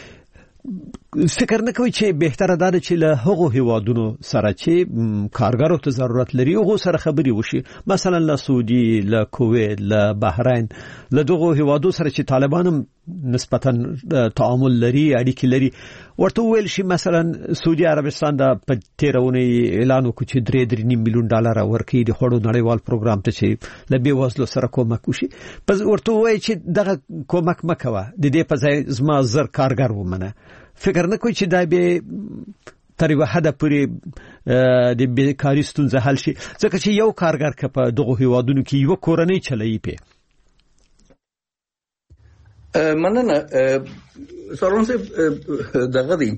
فکر نه کوي چې بهتره ده چې له هغو هیوادونو سره چې کارګرو ته ضرورت لري هغو سره خبرې وشي، مثلا له سعودي، له کویت، له بحرین، له دغو هیوادو سره چې طالبان هم نسبتا تعامل لري، اړیکې لري، ورته ویل شي مثلا سعودي عربستان د په تیرونی اعلان وکړي چې $3.5 میلیون ورکړي د خوړو نړیوال پروګرام ته چې له بېوزلو سره کومک وشي. پس ورته وایي چې دغه کومک مکوه، د دې په ځای زما زر کارګر ومنه. فکر نه کوي چې دا به تر یوه حده پورې د بیکاري ستونزه حل شي، ځکه چې یو کارګر که په دغو هیوادونو کې یوه کورنۍ چلوي پې. مننه سارون صاحب، دغه دی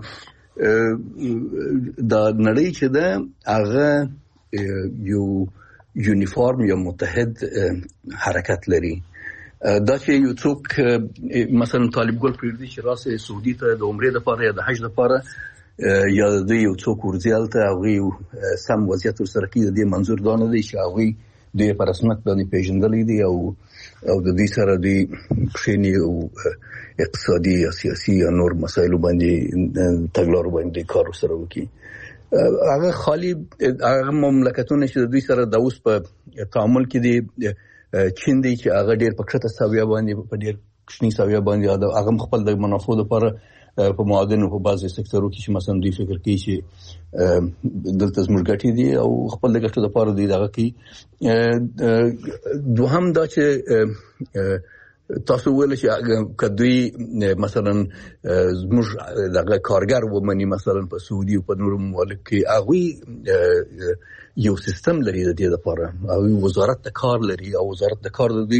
د نړۍ چې ده هغه یو یونیفارم یا متحد حرکت لري. دا چې یو څوک مثلا طالب ګل پریږدي چې راسه سعودي ته د عمرې لپاره یا د حج لپاره یا د یو څوک ورځي ته هغه سم وضعیت سره کې د منظور دا نه دی چې هغه د په رسمیت باندې پیژندلې دي او د دې سره د پښینی او اقتصادي یا سیاسي یا نور مسایلو باندې تګلارو باندې کار سره وکړي. هغه خالی هغه مملکتونه چې د دوی سره د اوس په تعامل کې دي، چین دی چې هغه ډېر په کښته ساویه باندې په ډېر کښنی ساویه باندې هغه خپل د منافعو لپاره په معادنو په بعضي سکتورو کې چې مثلا دوی فکر کوي چې دلته زموږ ګټې دي او خپل د ګټو لپاره دوی دغه کوي. دوهم دا چې تاسو ویل چې که دوی مثلا زموږ دغه کارګر ومني مثلا په سعودي او په نورو ممالک کې هغوی یو سیستم لري د دې لپاره، او وزارت د کار لري او وزارت د کار د دوی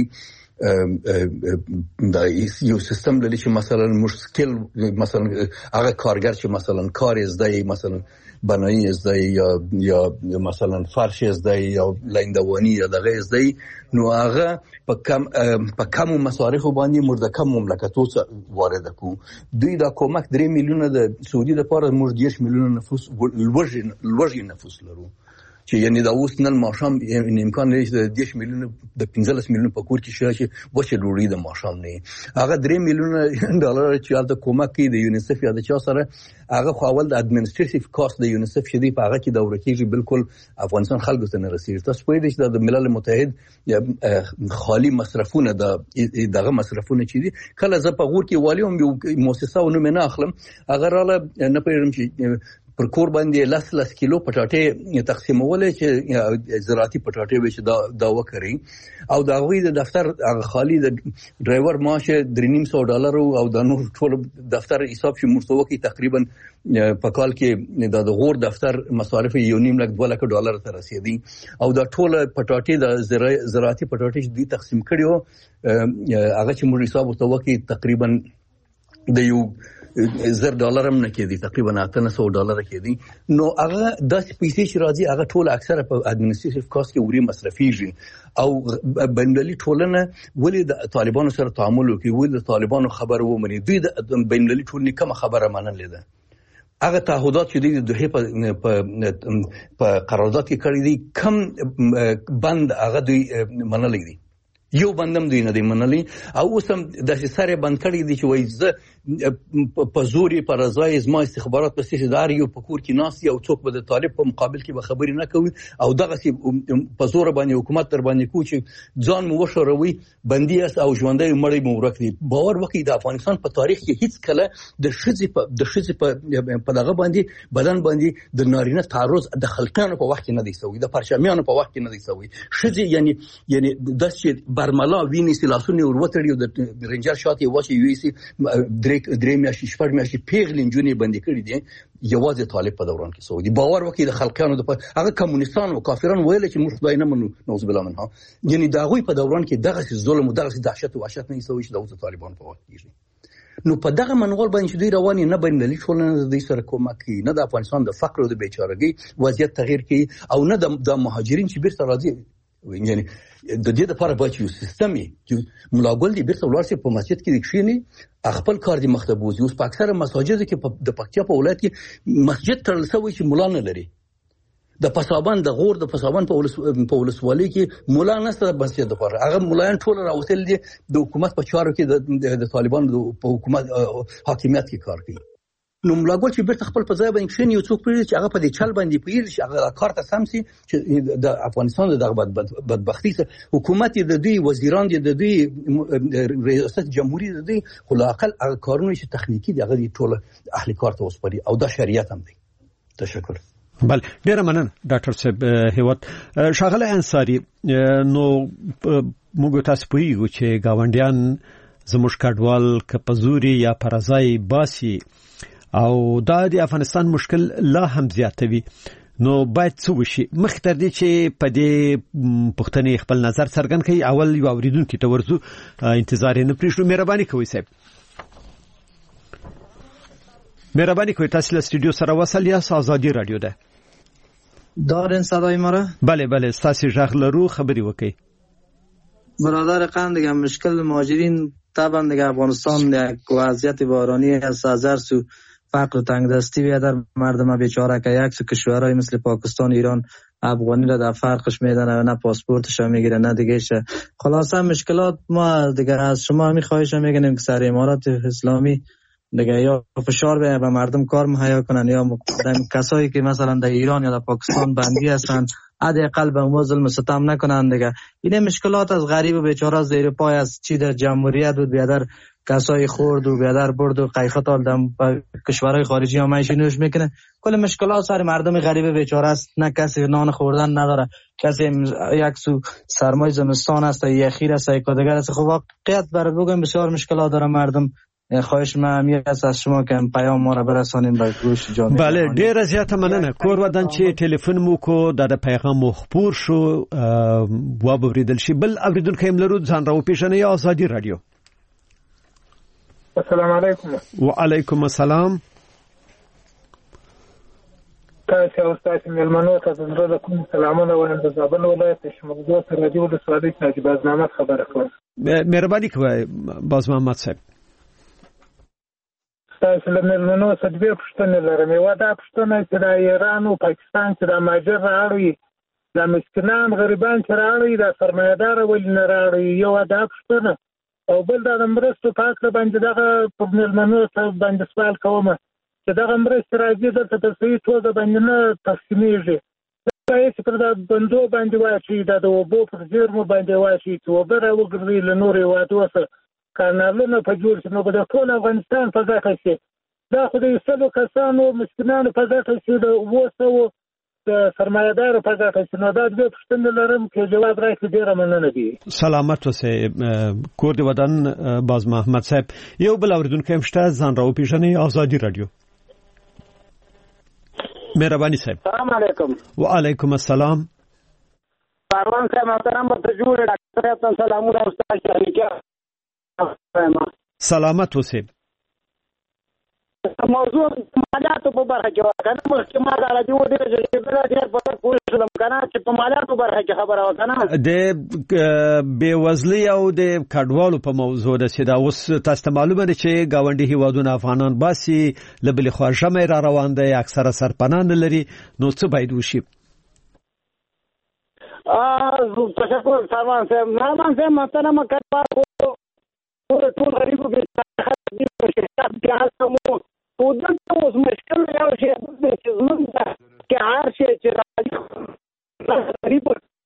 دا یو سیستم لري چې مثلا مشکل مثلا هغه کارګر چې مثلا کار زده مثلا بنایی زده یا مثلا فرش زده یا لیندوانی یا دغه زده، نو هغه په کم مصارف باندې مرده کم مملکتو وارد کو. دوی دا کومک 3 میلیونه د سعودي لپاره موږ 10 میلیونه نفوس لوړ نفوس لرو، چې یعنی دا اوس نن ماښام امکان لري چې د 10 میلیونه د 15 میلیونه په کور کې شي چې وچه ډوډۍ د ماښام نه هغه 3 میلیونه ډالر چې هلته کومک کوي د یونیسف یا د چا سره، هغه خو اول د اډمنسټریټیو کاست د یونیسف چې دی په هغه کې د ورکیږي بالکل افغانستان خلکو ته نه رسیږي. تاسو پوهیږئ چې د ملل متحد خالی مصرفونه دغه مصرفونه چې دي، کله زه په غور کې والی هم یو مؤسسه ونوم نه اخلم، هغه رااله نه پوهیږم چې پر کور باندې 10 کیلو پټاټې تقسیمولې چې زراعتي پټاټې به چې دا وکړي او دا غوي د دفتر خالی د ډرایور معاش $300 او د نور ټول دفتر حساب چې مرتوکي تقریبا په کال کې د غور دفتر مصارف $1.5 لک ته رسیدي او دا ټول پټاټې د زراعتي پټاټې چې دوی تقسیم کړي هغه چې موږ حساب وتوکي تقریبا د یو $1,000 هم نه کېدی تقریبا $800 کېدی نو هغه د پیسې چې راځي هغه ټول اکثره په اډمنستریټیو کاست کې وری مصرفيږي او بینالمللي ټولنه ولې د طالبانو سره تعامل کوي ولې د طالبانو خبر ومني دوی د بینالمللي ټولنې کوم خبره منلې ده هغه تعهدات چې د دوه په قرارداد کې کړی دي کم بند هغه دوی منلې دي یو بندم دوی نه دی منلی او اوس هم د سره بند کړی دي چې وایي زه په زوري پر ځای زما استخبارات په سیسدار یو په کور کې ناس یو څوک به د طالب په مقابل کې به خبري نه کوي او دغه په زور باندې حکومت تر باندې کوچ ځان مو وشروي بندي اس او ژوندۍ مړی مو ورکړي باور وکړي د افغانستان په تاریخ کې هیڅ کله د شذ په دغه باندې بدن باندې د نارینه تعرض د خلقانو په وخت کې نه دی سوی د پرچمیانو په وخت کې نه دی سوی شذ یعنی د چې برملا ویني سلاسونه وروتړي د رنجر شاته واچي یو سي درې میاشتې شپږ میاشتې پیغلین جونې باندې کړې دي یوازې طالب په دوران کې سعودي باور وکړي د خلقانو د هغه کمونستان او کافرانو ویل چې موږ خدای نه منو نوز بالله منها یعنی دا غوي په دوران کې دغه ظلم او دغه دهشت او وحشت نه سوي چې د طالبان په وخت کې نو په دغه منغول باندې چې دوی رواني نه بینالمللي ټولنه د دې سره کومک کوي نه د افغانستان د فقر او د بیچارهګۍ وضعیت تغییر کوي او نه د مهاجرین چې بیرته راځي یعنی د دې لپاره باید یو سیستم چې ملاګل دي بیرته ولارسي په مسجد کې دښینی خپل کار دي مختبوزي اوس په اکثره مساجد کې د پکتیا په ولایت کې مسجد تړل شوی چې مولا نه لري د پسابان د غور د پسابان په ولسوالۍ کې مولا نشته د مسجد لپاره هغه مولایان ټول راوتل دي د حکومت په چارو کې د طالبانو په حکومت حاکمیت کې کار کوي نو ملاګل چې بیرته خپل په ځای باندې کښیني یو څوک پېژني چې هغه په دې چل باندې پیل شي هغه کار ته سم سي چې د افغانستان د بدبختی سره حکومت د دوی وزیران د دوی ریاست جمهوریت د دوی خو لاقل هغه کارونه چې تخنیکی دي هغه ټول اهل کار ته وسپاري او دا شریعت هم دی تشکر بل ډیر مننه ډاکټر صاحب هیوت شاغله انصاری نو موږ تاسو پوهیږو چې گاونډیان زموږ کډوال کپزوري یا پرځای باسي او دا د افغانستان مشکل لا هم زیاتوي نو باید څه وشي مخ تر دې چې په دې پښتنې خپل نظر څرګند کړي اول یو اوریدونکو ته ورزو انتظار نه پریږدو مهرباني کوئ صاحب مهرباني کوئ تاسو له استودیو سره وصل یا آزادی رادیو ده دارین صدای ما را بله تاسو ژغ لرو خبري وکړئ برادر قند دیگه مشکل مهاجرین طبعا دیگه افغانستان یک وضعیت بحرانی است از هر سو فقر و تنگدستی و در مردم بیچاره که یک سو کشورهای مثل پاکستان ایران افغانی را در فرقش میدن و نه پاسپورتش هم میگیره نه دیگهش خلاصه مشکلات ما دیگه از شما همین خواهش هم میگنیم که سر امارات اسلامی دیگه یا فشار به مردم کار مهیا کنن یا کسایی که مثلا در ایران یا در پاکستان بندی هستن حداقل به ما ظلم ستم نکنن دیگه این مشکلات از غریب و بیچاره زیر پای از چی در جمهوریت بود بیادر کسای خورد و بیادر برد و قیخطال در کشورهای خارجی هم ایشونوش میکنه کل مشکلات سر مردم غریب بیچاره است نه کسی نان خوردن نداره کسی یک سو سرمای زمستان است یا خیر است یا دیگر است خب واقعیت برای بگم بسیار مشکلات داره مردم خواهش ما همیه است از شما که پیام ما را برسانیم به گوش جامعه بله ډیر زیات مننه کور ودان چې ټلیفون مو کو د پیغام مخبور شو و بوریدل شي بل اوریدونکو هم لرو ځان راو پیژنې یا آزادی رادیو السلام علیکم وعلیکم السلام تاسو او تاسو ملمنو ته زړه کوم سلامونه وایم د زابل ولایت شمولدو سره رادیو د سوادي چې بازنامه خبره کوم مهرباني کوئ باز محمد صاحب تاسو له ملمنو څخه دوه پوښتنې لرم یو دا پوښتنه چې د ایران او پاکستان چې د ماجر راړي د مسکینان غریبان چې راړي د سرمایدار ولې نه راړي یو دا پوښتنه او بل د مرستو پاکه باندې دغه په ملمنو ته باندې سوال کوم چې دغه مرستې راځي د تفصیلي توګه باندې نه تقسیمېږي دا یې پر د بندو باندې واچي د وبو پر زیرمو باندې واچي چې وبر وګرځي له نورې وادو سره کانالونه په جوړ شنو په ټول افغانستان په ځکه چې دا خو د 100 کسانو مسکینانو په ګټه شي، د 200 د سرمایه‌دارو په ګټه شي. نو دا د پښتنې لرم کې جواب راکړي. ډیره مننه دي. سلامت اوسئ. کور د ودان باز محمد صاحب. یو بل اوریدونکو هم شته، ځان راو پیژنئ. آزادی رادیو. مهرباني صاحب. السلام علیکم. وعلیکم السلام. پروان صاحب محترم په جوړ ډاکټر صاحب سلامونه استاد شریکه. سلامت اوسئ. موضوع مالیاتو په برخه کې وکړه. مخکې ما دا راځي و دې چې په پوره شلم کنه چې په مالیاتو برخه کې خبره وکړه د بیوزلي او د کډوالو په موضوع ده چې دا اوس تاسو ته معلومه ده چې گاونډي هیوادونه افغانان باسي لبل خو ژمه را روان دي، اکثره سرپناه لري. نو څه باید وشي؟ تشکر سلمان صاحب. سلمان صاحب محترم کډوال ټول غریبو کې ودلته اوس مشکل یو شی چې زمونږ کې هر شی چې راځي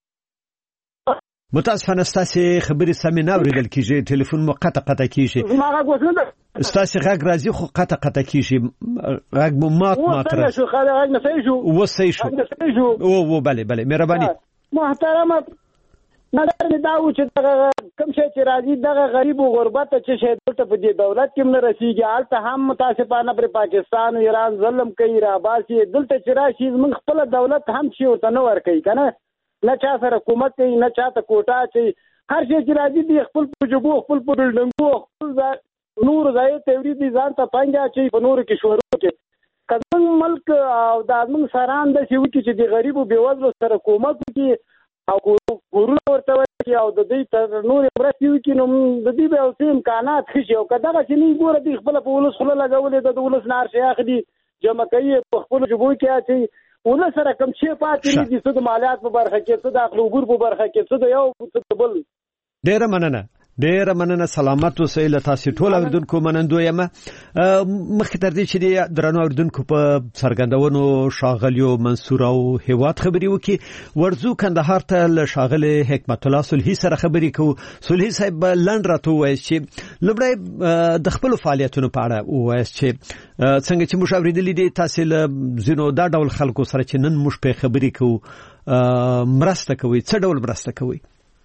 متاسفانه ستاسو خبرې سمې نه اورېدل کېږي، ټلیفون مو قطع کېږي. ستاسو غږ راځي خو قطع کېږي، غږ مو مات راځي. وصحیح شو. او بله مهرباني محترمه. نظر می دا و چې کوم شي چې راځي دغه غریب او غربت چې شي دلته په دې دولت کې نه رسیږي. حالت هم متاسفانه پر پاکستان او ایران ظلم کوي، را باسي دلته چې راشي موږ خپل دولت هم شي ورته نه ور کوي کنه، نه چا سره حکومت کوي، نه چاته کوټه کوي. هر شي چې راځي دی خپل پجبو خپل بلډنګو خپل نور ځای تورید ځان ته پنجا چې په نور کې شروع کې کله ملک او د موږ سران د شي وکي چې د غریب او بیوزلو سره حکومت کوي او ګورونه ورته وي او د دې تر نور برسي وکي. نو د دې به اوس امکانات خشي او کدا چې نه ګوره د خپل په ولس خله لګولې د ولس نار شیخ دي جمع کوي په خپل جبو کې چې ولس سره کم شي پاتې نه دي. څه د مالیات په برخه کې، څه د اخلو ګور په برخه کې، څه د یو څه بل. ډیره مننه. سلامت اوسئ. له تاسو ټول اوریدونکو منندوی یم. مخکې تر دې چې درنو اوریدونکو په څرګندونو شاغلیو منصور او هیواد خبري وکي، ورزو کندهار ته له شاغله حکمت الله صلحي سره خبري کو. صلحي صاحب لند راته وایي چې لومړی د خپل فعالیتونو په اړه وایي چې څنګه چې مشاورې دي تاسو له زینو دا ډول خلکو سره چې نن مش په خبري کو مرسته کوي. څه ډول مرسته کوي؟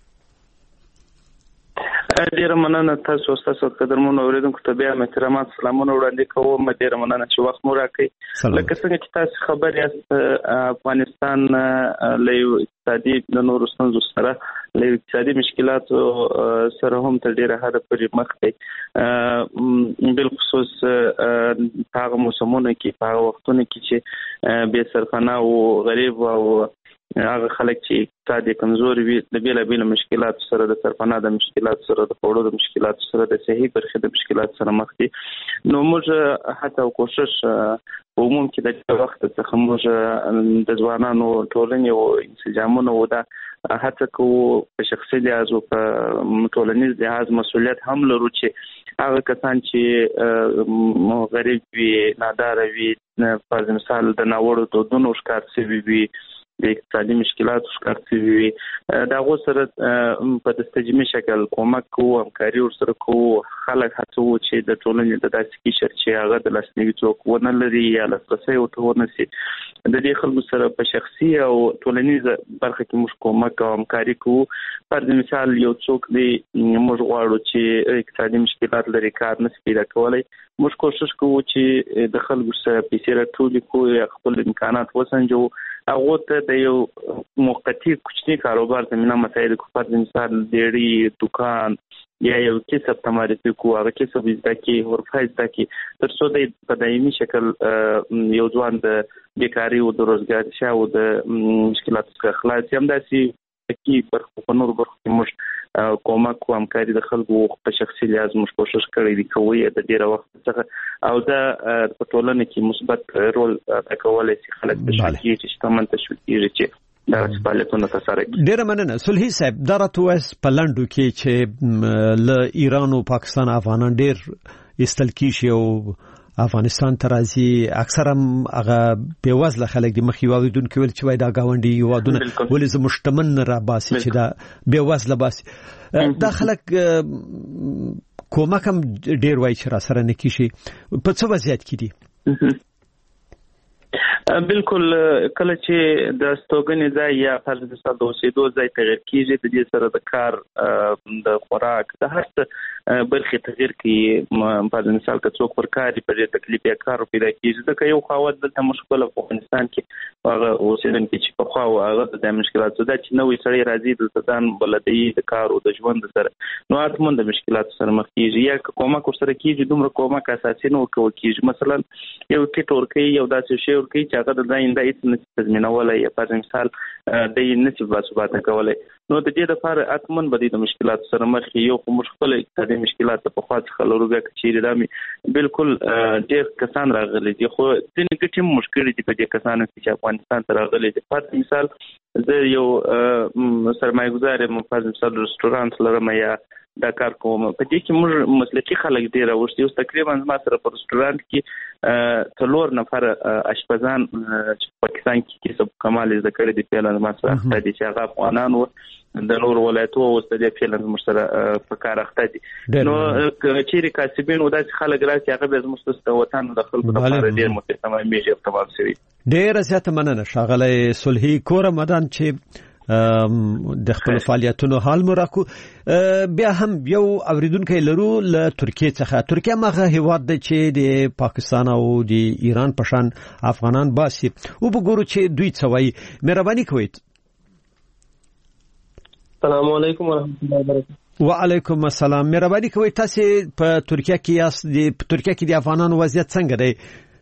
ډیره مننه. تاسو قدرمنو اوریدونکو ته بیا احترامات سلامونه وړاندې کوم. ډیره مننه چې وخت مو راکړی. لکه څنګه چې تاسو خبر یاست افغانستان له اقتصادي د نورو ستونزو سره له اقتصادي مشکلاتو سره هم تر ډیره حد پورې مخ دی، بالخصوص هغه موسمونه کې په هغه وختونو کې چې بې سرپناه او غریب او هغه خلک چې اقتصادي کمزوري وي د بیلابیلو مشکلاتو سره، د سرپناه د مشکلاتو سره، د خوړو د مشکلاتو سره، د صحي برخې د مشکلاتو سره مخ دي. نو موږ حتی کوشش په عموم کې د وخت څخه موږ د ځوانانو ټولنې او انسجامونو دا هڅه کوو په شخصي لحاظ او په ټولنیز لحاظ مسؤلیت هم لرو چې هغه کسان چې غریب وي، نادار وي، په مثال د ناوړو دودونو ښکار شوي وي، د اقتصادي مشکلاتو ښکار شوي وي، د هغو سره په تجربي شکل کومک کوو، همکاري ورسره کوو. خلک هڅوو چې د ټولنې د داسې قشر چې هغه د لاسنیوي څوک ونه لري یا لاسرسی ورته ونه شي، د دې خلکو سره په شخصي او ټولنیزه برخه کې موږ کومک او همکاري کوو. پر مثال یو څوک دی موږ غواړو چې اقتصادي مشکلات لري، کار نشي پیدا کولی، موږ کوشش کوو چې د خلکو سره پیسې راټولې کوو یا خپل امکانات وسنجو، هغه ته د یو موقتی کوچنی کاروبار زمينه مسایل کو. پر مثال ډېری دکان یا یو کسب تمارته کو، هغه کسب زده کی او فایده کی تر څو د په دایمي شکل یو ځوان د بیکاری او د روزګار شاو د مشکلاتو څخه خلاص یم. داسې کی په نور برخو موږ کومک او همکاري د خلکو په شخصي لحاظ موږ کوشش کړی دی کوي د ډیره وخت څخه او دا په ټولنه کې مثبت رول ادا کولای شي. خلک د شکیږي چې تمن تشویقي چې دا فعالیتونه تسره کوي. ډیره مننه. صلحي صاحب درته وس په لندو کې چې له ایران او پاکستان افغانان ډیر استل کیږي او افغانستان ترازی اکثر هم هغه بیوزله خلک د مخې واوریدونکو ول چې وای دا گاونډي یوادونه ولې ز مشتمن را باسي چې دا بیوزله باسي. دا خلک کومک هم ډیر وای چې را سره نه کیشي په څه وضعیت کې دي بالکل کله چې د استوګنې ځای یا فرض مثال د اوسېدو ځای تغیر کیږي د دې سره د کار د خوراک د هر څه برخې تغیر کوي فرض مثال که څوک پر کار په دې تکلیف یا کار پیدا کیږي ځکه یو خاوت دلته مشکل په افغانستان کې هغه اوسېدونکي چې په خوا هغه د مشکلات زده چې نوې سړی راځي د ځان بلدي د کار او د ژوند سره نو اته د مشکلات سره مخ کیږي یا کومه کور سره کیږي دومره کومه اساسي نو کیږي مثلا یو کټ ورکی یو داسې شی ورکی چې هغه د ځاینده هیڅ نشي تضمینولای یا په مثال د نشي باسوبات کولای نو د دې لپاره اتمن بدی د مشکلات سره مخ یو مشکل اقتصادي مشکلات په خاص خلورو کې چې دامي بالکل ډېر کسان راغلي دي خو ځینې ګټې مشکل دي په دې کسانو چې افغانستان ته راغلي دي په مثال زه یو سرمایه‌ګزار په مثال رستورانت لرم یا دا کار کوم په دې کې موږ مسلکي خلک دي راوښتي اوس تقریبا ما سره په رستورانت کې 3 نفر اشپزان چې پاکستان کې کسب کمال ذکر دي په لاره ما سره د چې هغه افغانانو د نور ولایتو او د دې فعلا مشترک په کار اخته دي نو چې کاسبین او د خلک راځي هغه به مستست وطن د خلکو لپاره ډیر متسمه میږي په تمام شوی ډیر زیات مننه شاغله صلحي کور مدان چې د خپل فعالیتونو حال مراکو بیا هم یو اوریدونکو لرو له ترکیه څخه ترکیه مغه هیواد د چې د پاکستان او د ایران په شان افغانان باسي او وګورو چې دوی څه وایي مهرباني کوئ السلام علیکم ورحمۃ اللہ وبرکاتہ وعلیکم السلام مهرباني کوئ تاسو په ترکیه کې یاست د ترکیه کې د افغانانو وضعیت څنګه دی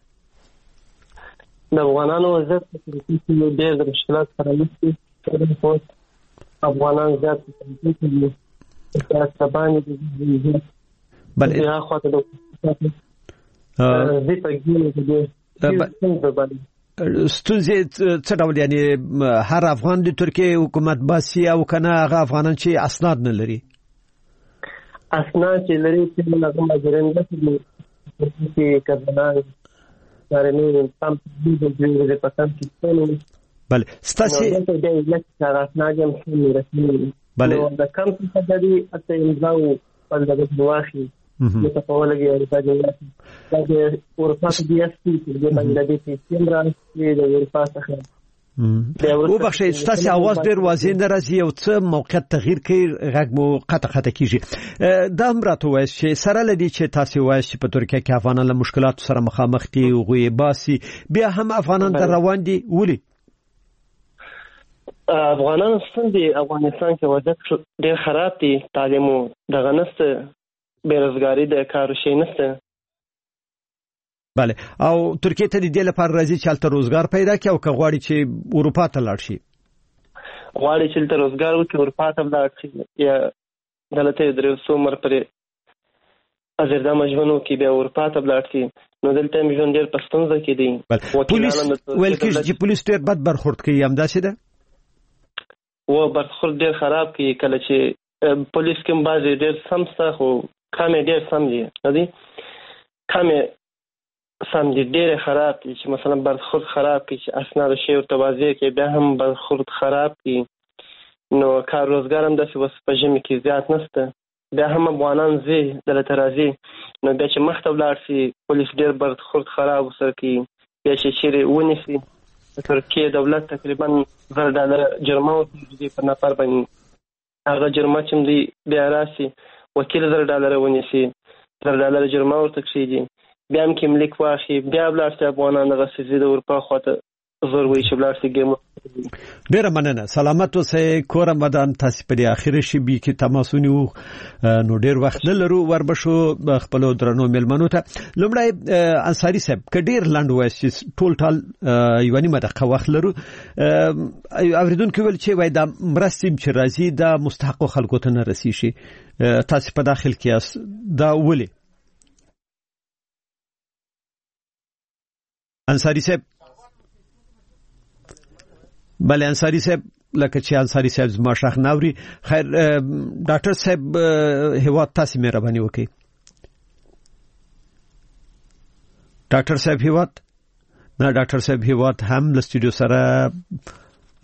د افغانانو وضعیت په ترکیه کې ډېر مشکلات سره مخ دي افغانان زیات دي سبانه دي بله یا خاطر د دې په کې دي ستونزې څه ډول یعنی هر افغان د ترکیه حکومت باسي او کنه هغه افغانان چې اسناد نه لري اسناد چې لري چې موږ ماجرین د چې کډنا سارني تام د پاتم کې څنګه بله ستاسي د اسناد هم رسمي بله د کم څه دي اته امضاء په دغه واخی د تفاولګي او د اروپا د دیاسي د بنگلاديش سیمرا د اروپا څخه او بخښه ستاسو आवाज ډیر واضح نه راځي او څه موقعیت تغییر کوي غږ مو قطع کیږي دا هم راته وایي چې سره لدی چې تاسو وایي چې په ترکیه کې افغانان له مشکلات سره مخامخ دي او غوي باسي بیا هم افغانان در روان دي ولي افغانان څنګه افغانستان کې وضعیت ډیر خراب دي تعلیم دغه نسته بیروزګاری د کار شي نسته بله او ترکیه ته د دې لپاره راځي چې الته روزګار پیدا کړي او کغواړي چې اروپا ته لاړ شي غواړي چې الته روزګار وکړي اروپا ته لاړ شي یا دلته درې څومره پرې ازردام ژوندو کې به اروپا ته لاړ شي نو دلته ژوند ډیر پښتونځ کې دي پولیس ولکه چې پولیس ډیر بد برخورد کوي هم داسې ده و برخورد ډیر خراب کوي کله چې پولیس کوم بعضی ډیر سمسته خو کمه ډیر سم دي ندي کمه سم دي ډیر خراب دي چې مثلا برخورد خراب کوي چې اسناد شی او توازی کې بیا هم برخورد خراب کوي نو کار روزګار هم د وس په جمع کې زیات نشته بیا هم افغانان زی دلته راځي نو بیا چې مختب لاړ شي پولیس ډیر برخورد خراب وسر کوي بیا چې چیرې ونیسي ترکیه دولت تقریبا $1 جرمه ورکړي په نفر باندې هغه جرمه چې دی بیا راسي وکیل $1 ونیسي $1 جرمه ورکړي دي بیا هم کې ملک واخی بیا بلارسي افغانان غسیزي د اروپا خواته زور وی چې بلارسي ګیم ډیر مننه سلامت اوسئ کور مدان تاسو په اخیری شی بي کې تماسونی نو ډیر وخت نه لرو وربشو خپل درنو ملمنو ته لمړی انصاری صاحب کډیر لاند وایي ټول یو نیمه دقیقه وخت لرو اوریدونکو ول چې وای دا مرستیم چې راځي دا مستحق خلکو ته نه رسی شي تاسو په داخل کې دا ولي انصاری صاحب بله انصاری صاحب لکه چې انصاری صاحب زما شخ ناوري خیر ډاکټر صاحب هیواد تاسو مهرباني وکړئ ډاکټر صاحب هیواد نه ډاکټر صاحب هیواد هم له سټوډیو سره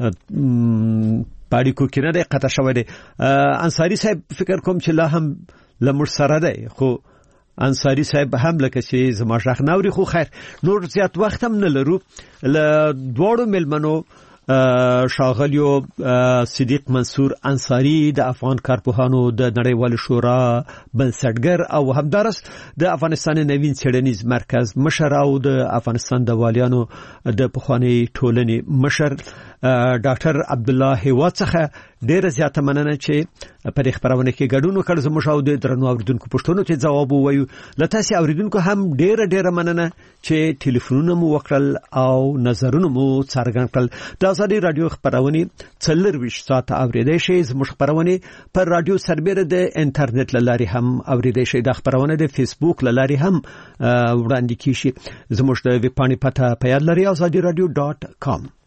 پاړی کو کې نه قطع شوی دی انصاری صاحب فکر کوم چې لا هم لمر سره دی خو انصاری صاحب هم لکه چې زما شخ نوري خو خیر نور زیات وخت هم نه لرو ل دوړو ملمنو شاغلیو صدیق منصور انصاری د افغان کارپوهانو د نړیوال شورا بنسټګر او همدارس د افغانستان نوین څېړنیز مرکز مشر او د افغانستان د والیانو د پخوانی ټولنې مشر ډاکټر عبد الله هیواد څخه ډېر زیاته مننه چې په خبرونه کې ګډون وکړ زموږ او د درنو اوریدونکو پښتنو ته جواب ووایو لته اوریدونکو هم ډېر مننه چې ټلیفونونه مو وکړل او نظرونه مو څرګند کړل د ازادي رادیو خبرونه 24 ساعت اوریدای شي زموږ خبرونه پر رادیو سربېره د انټرنیټ لاري هم اوریدای شي د خبرونه د فیسبوک لاري هم وړاندې کیږي زموږ د ویب پاڼې پته په یاد لري azadi radio.com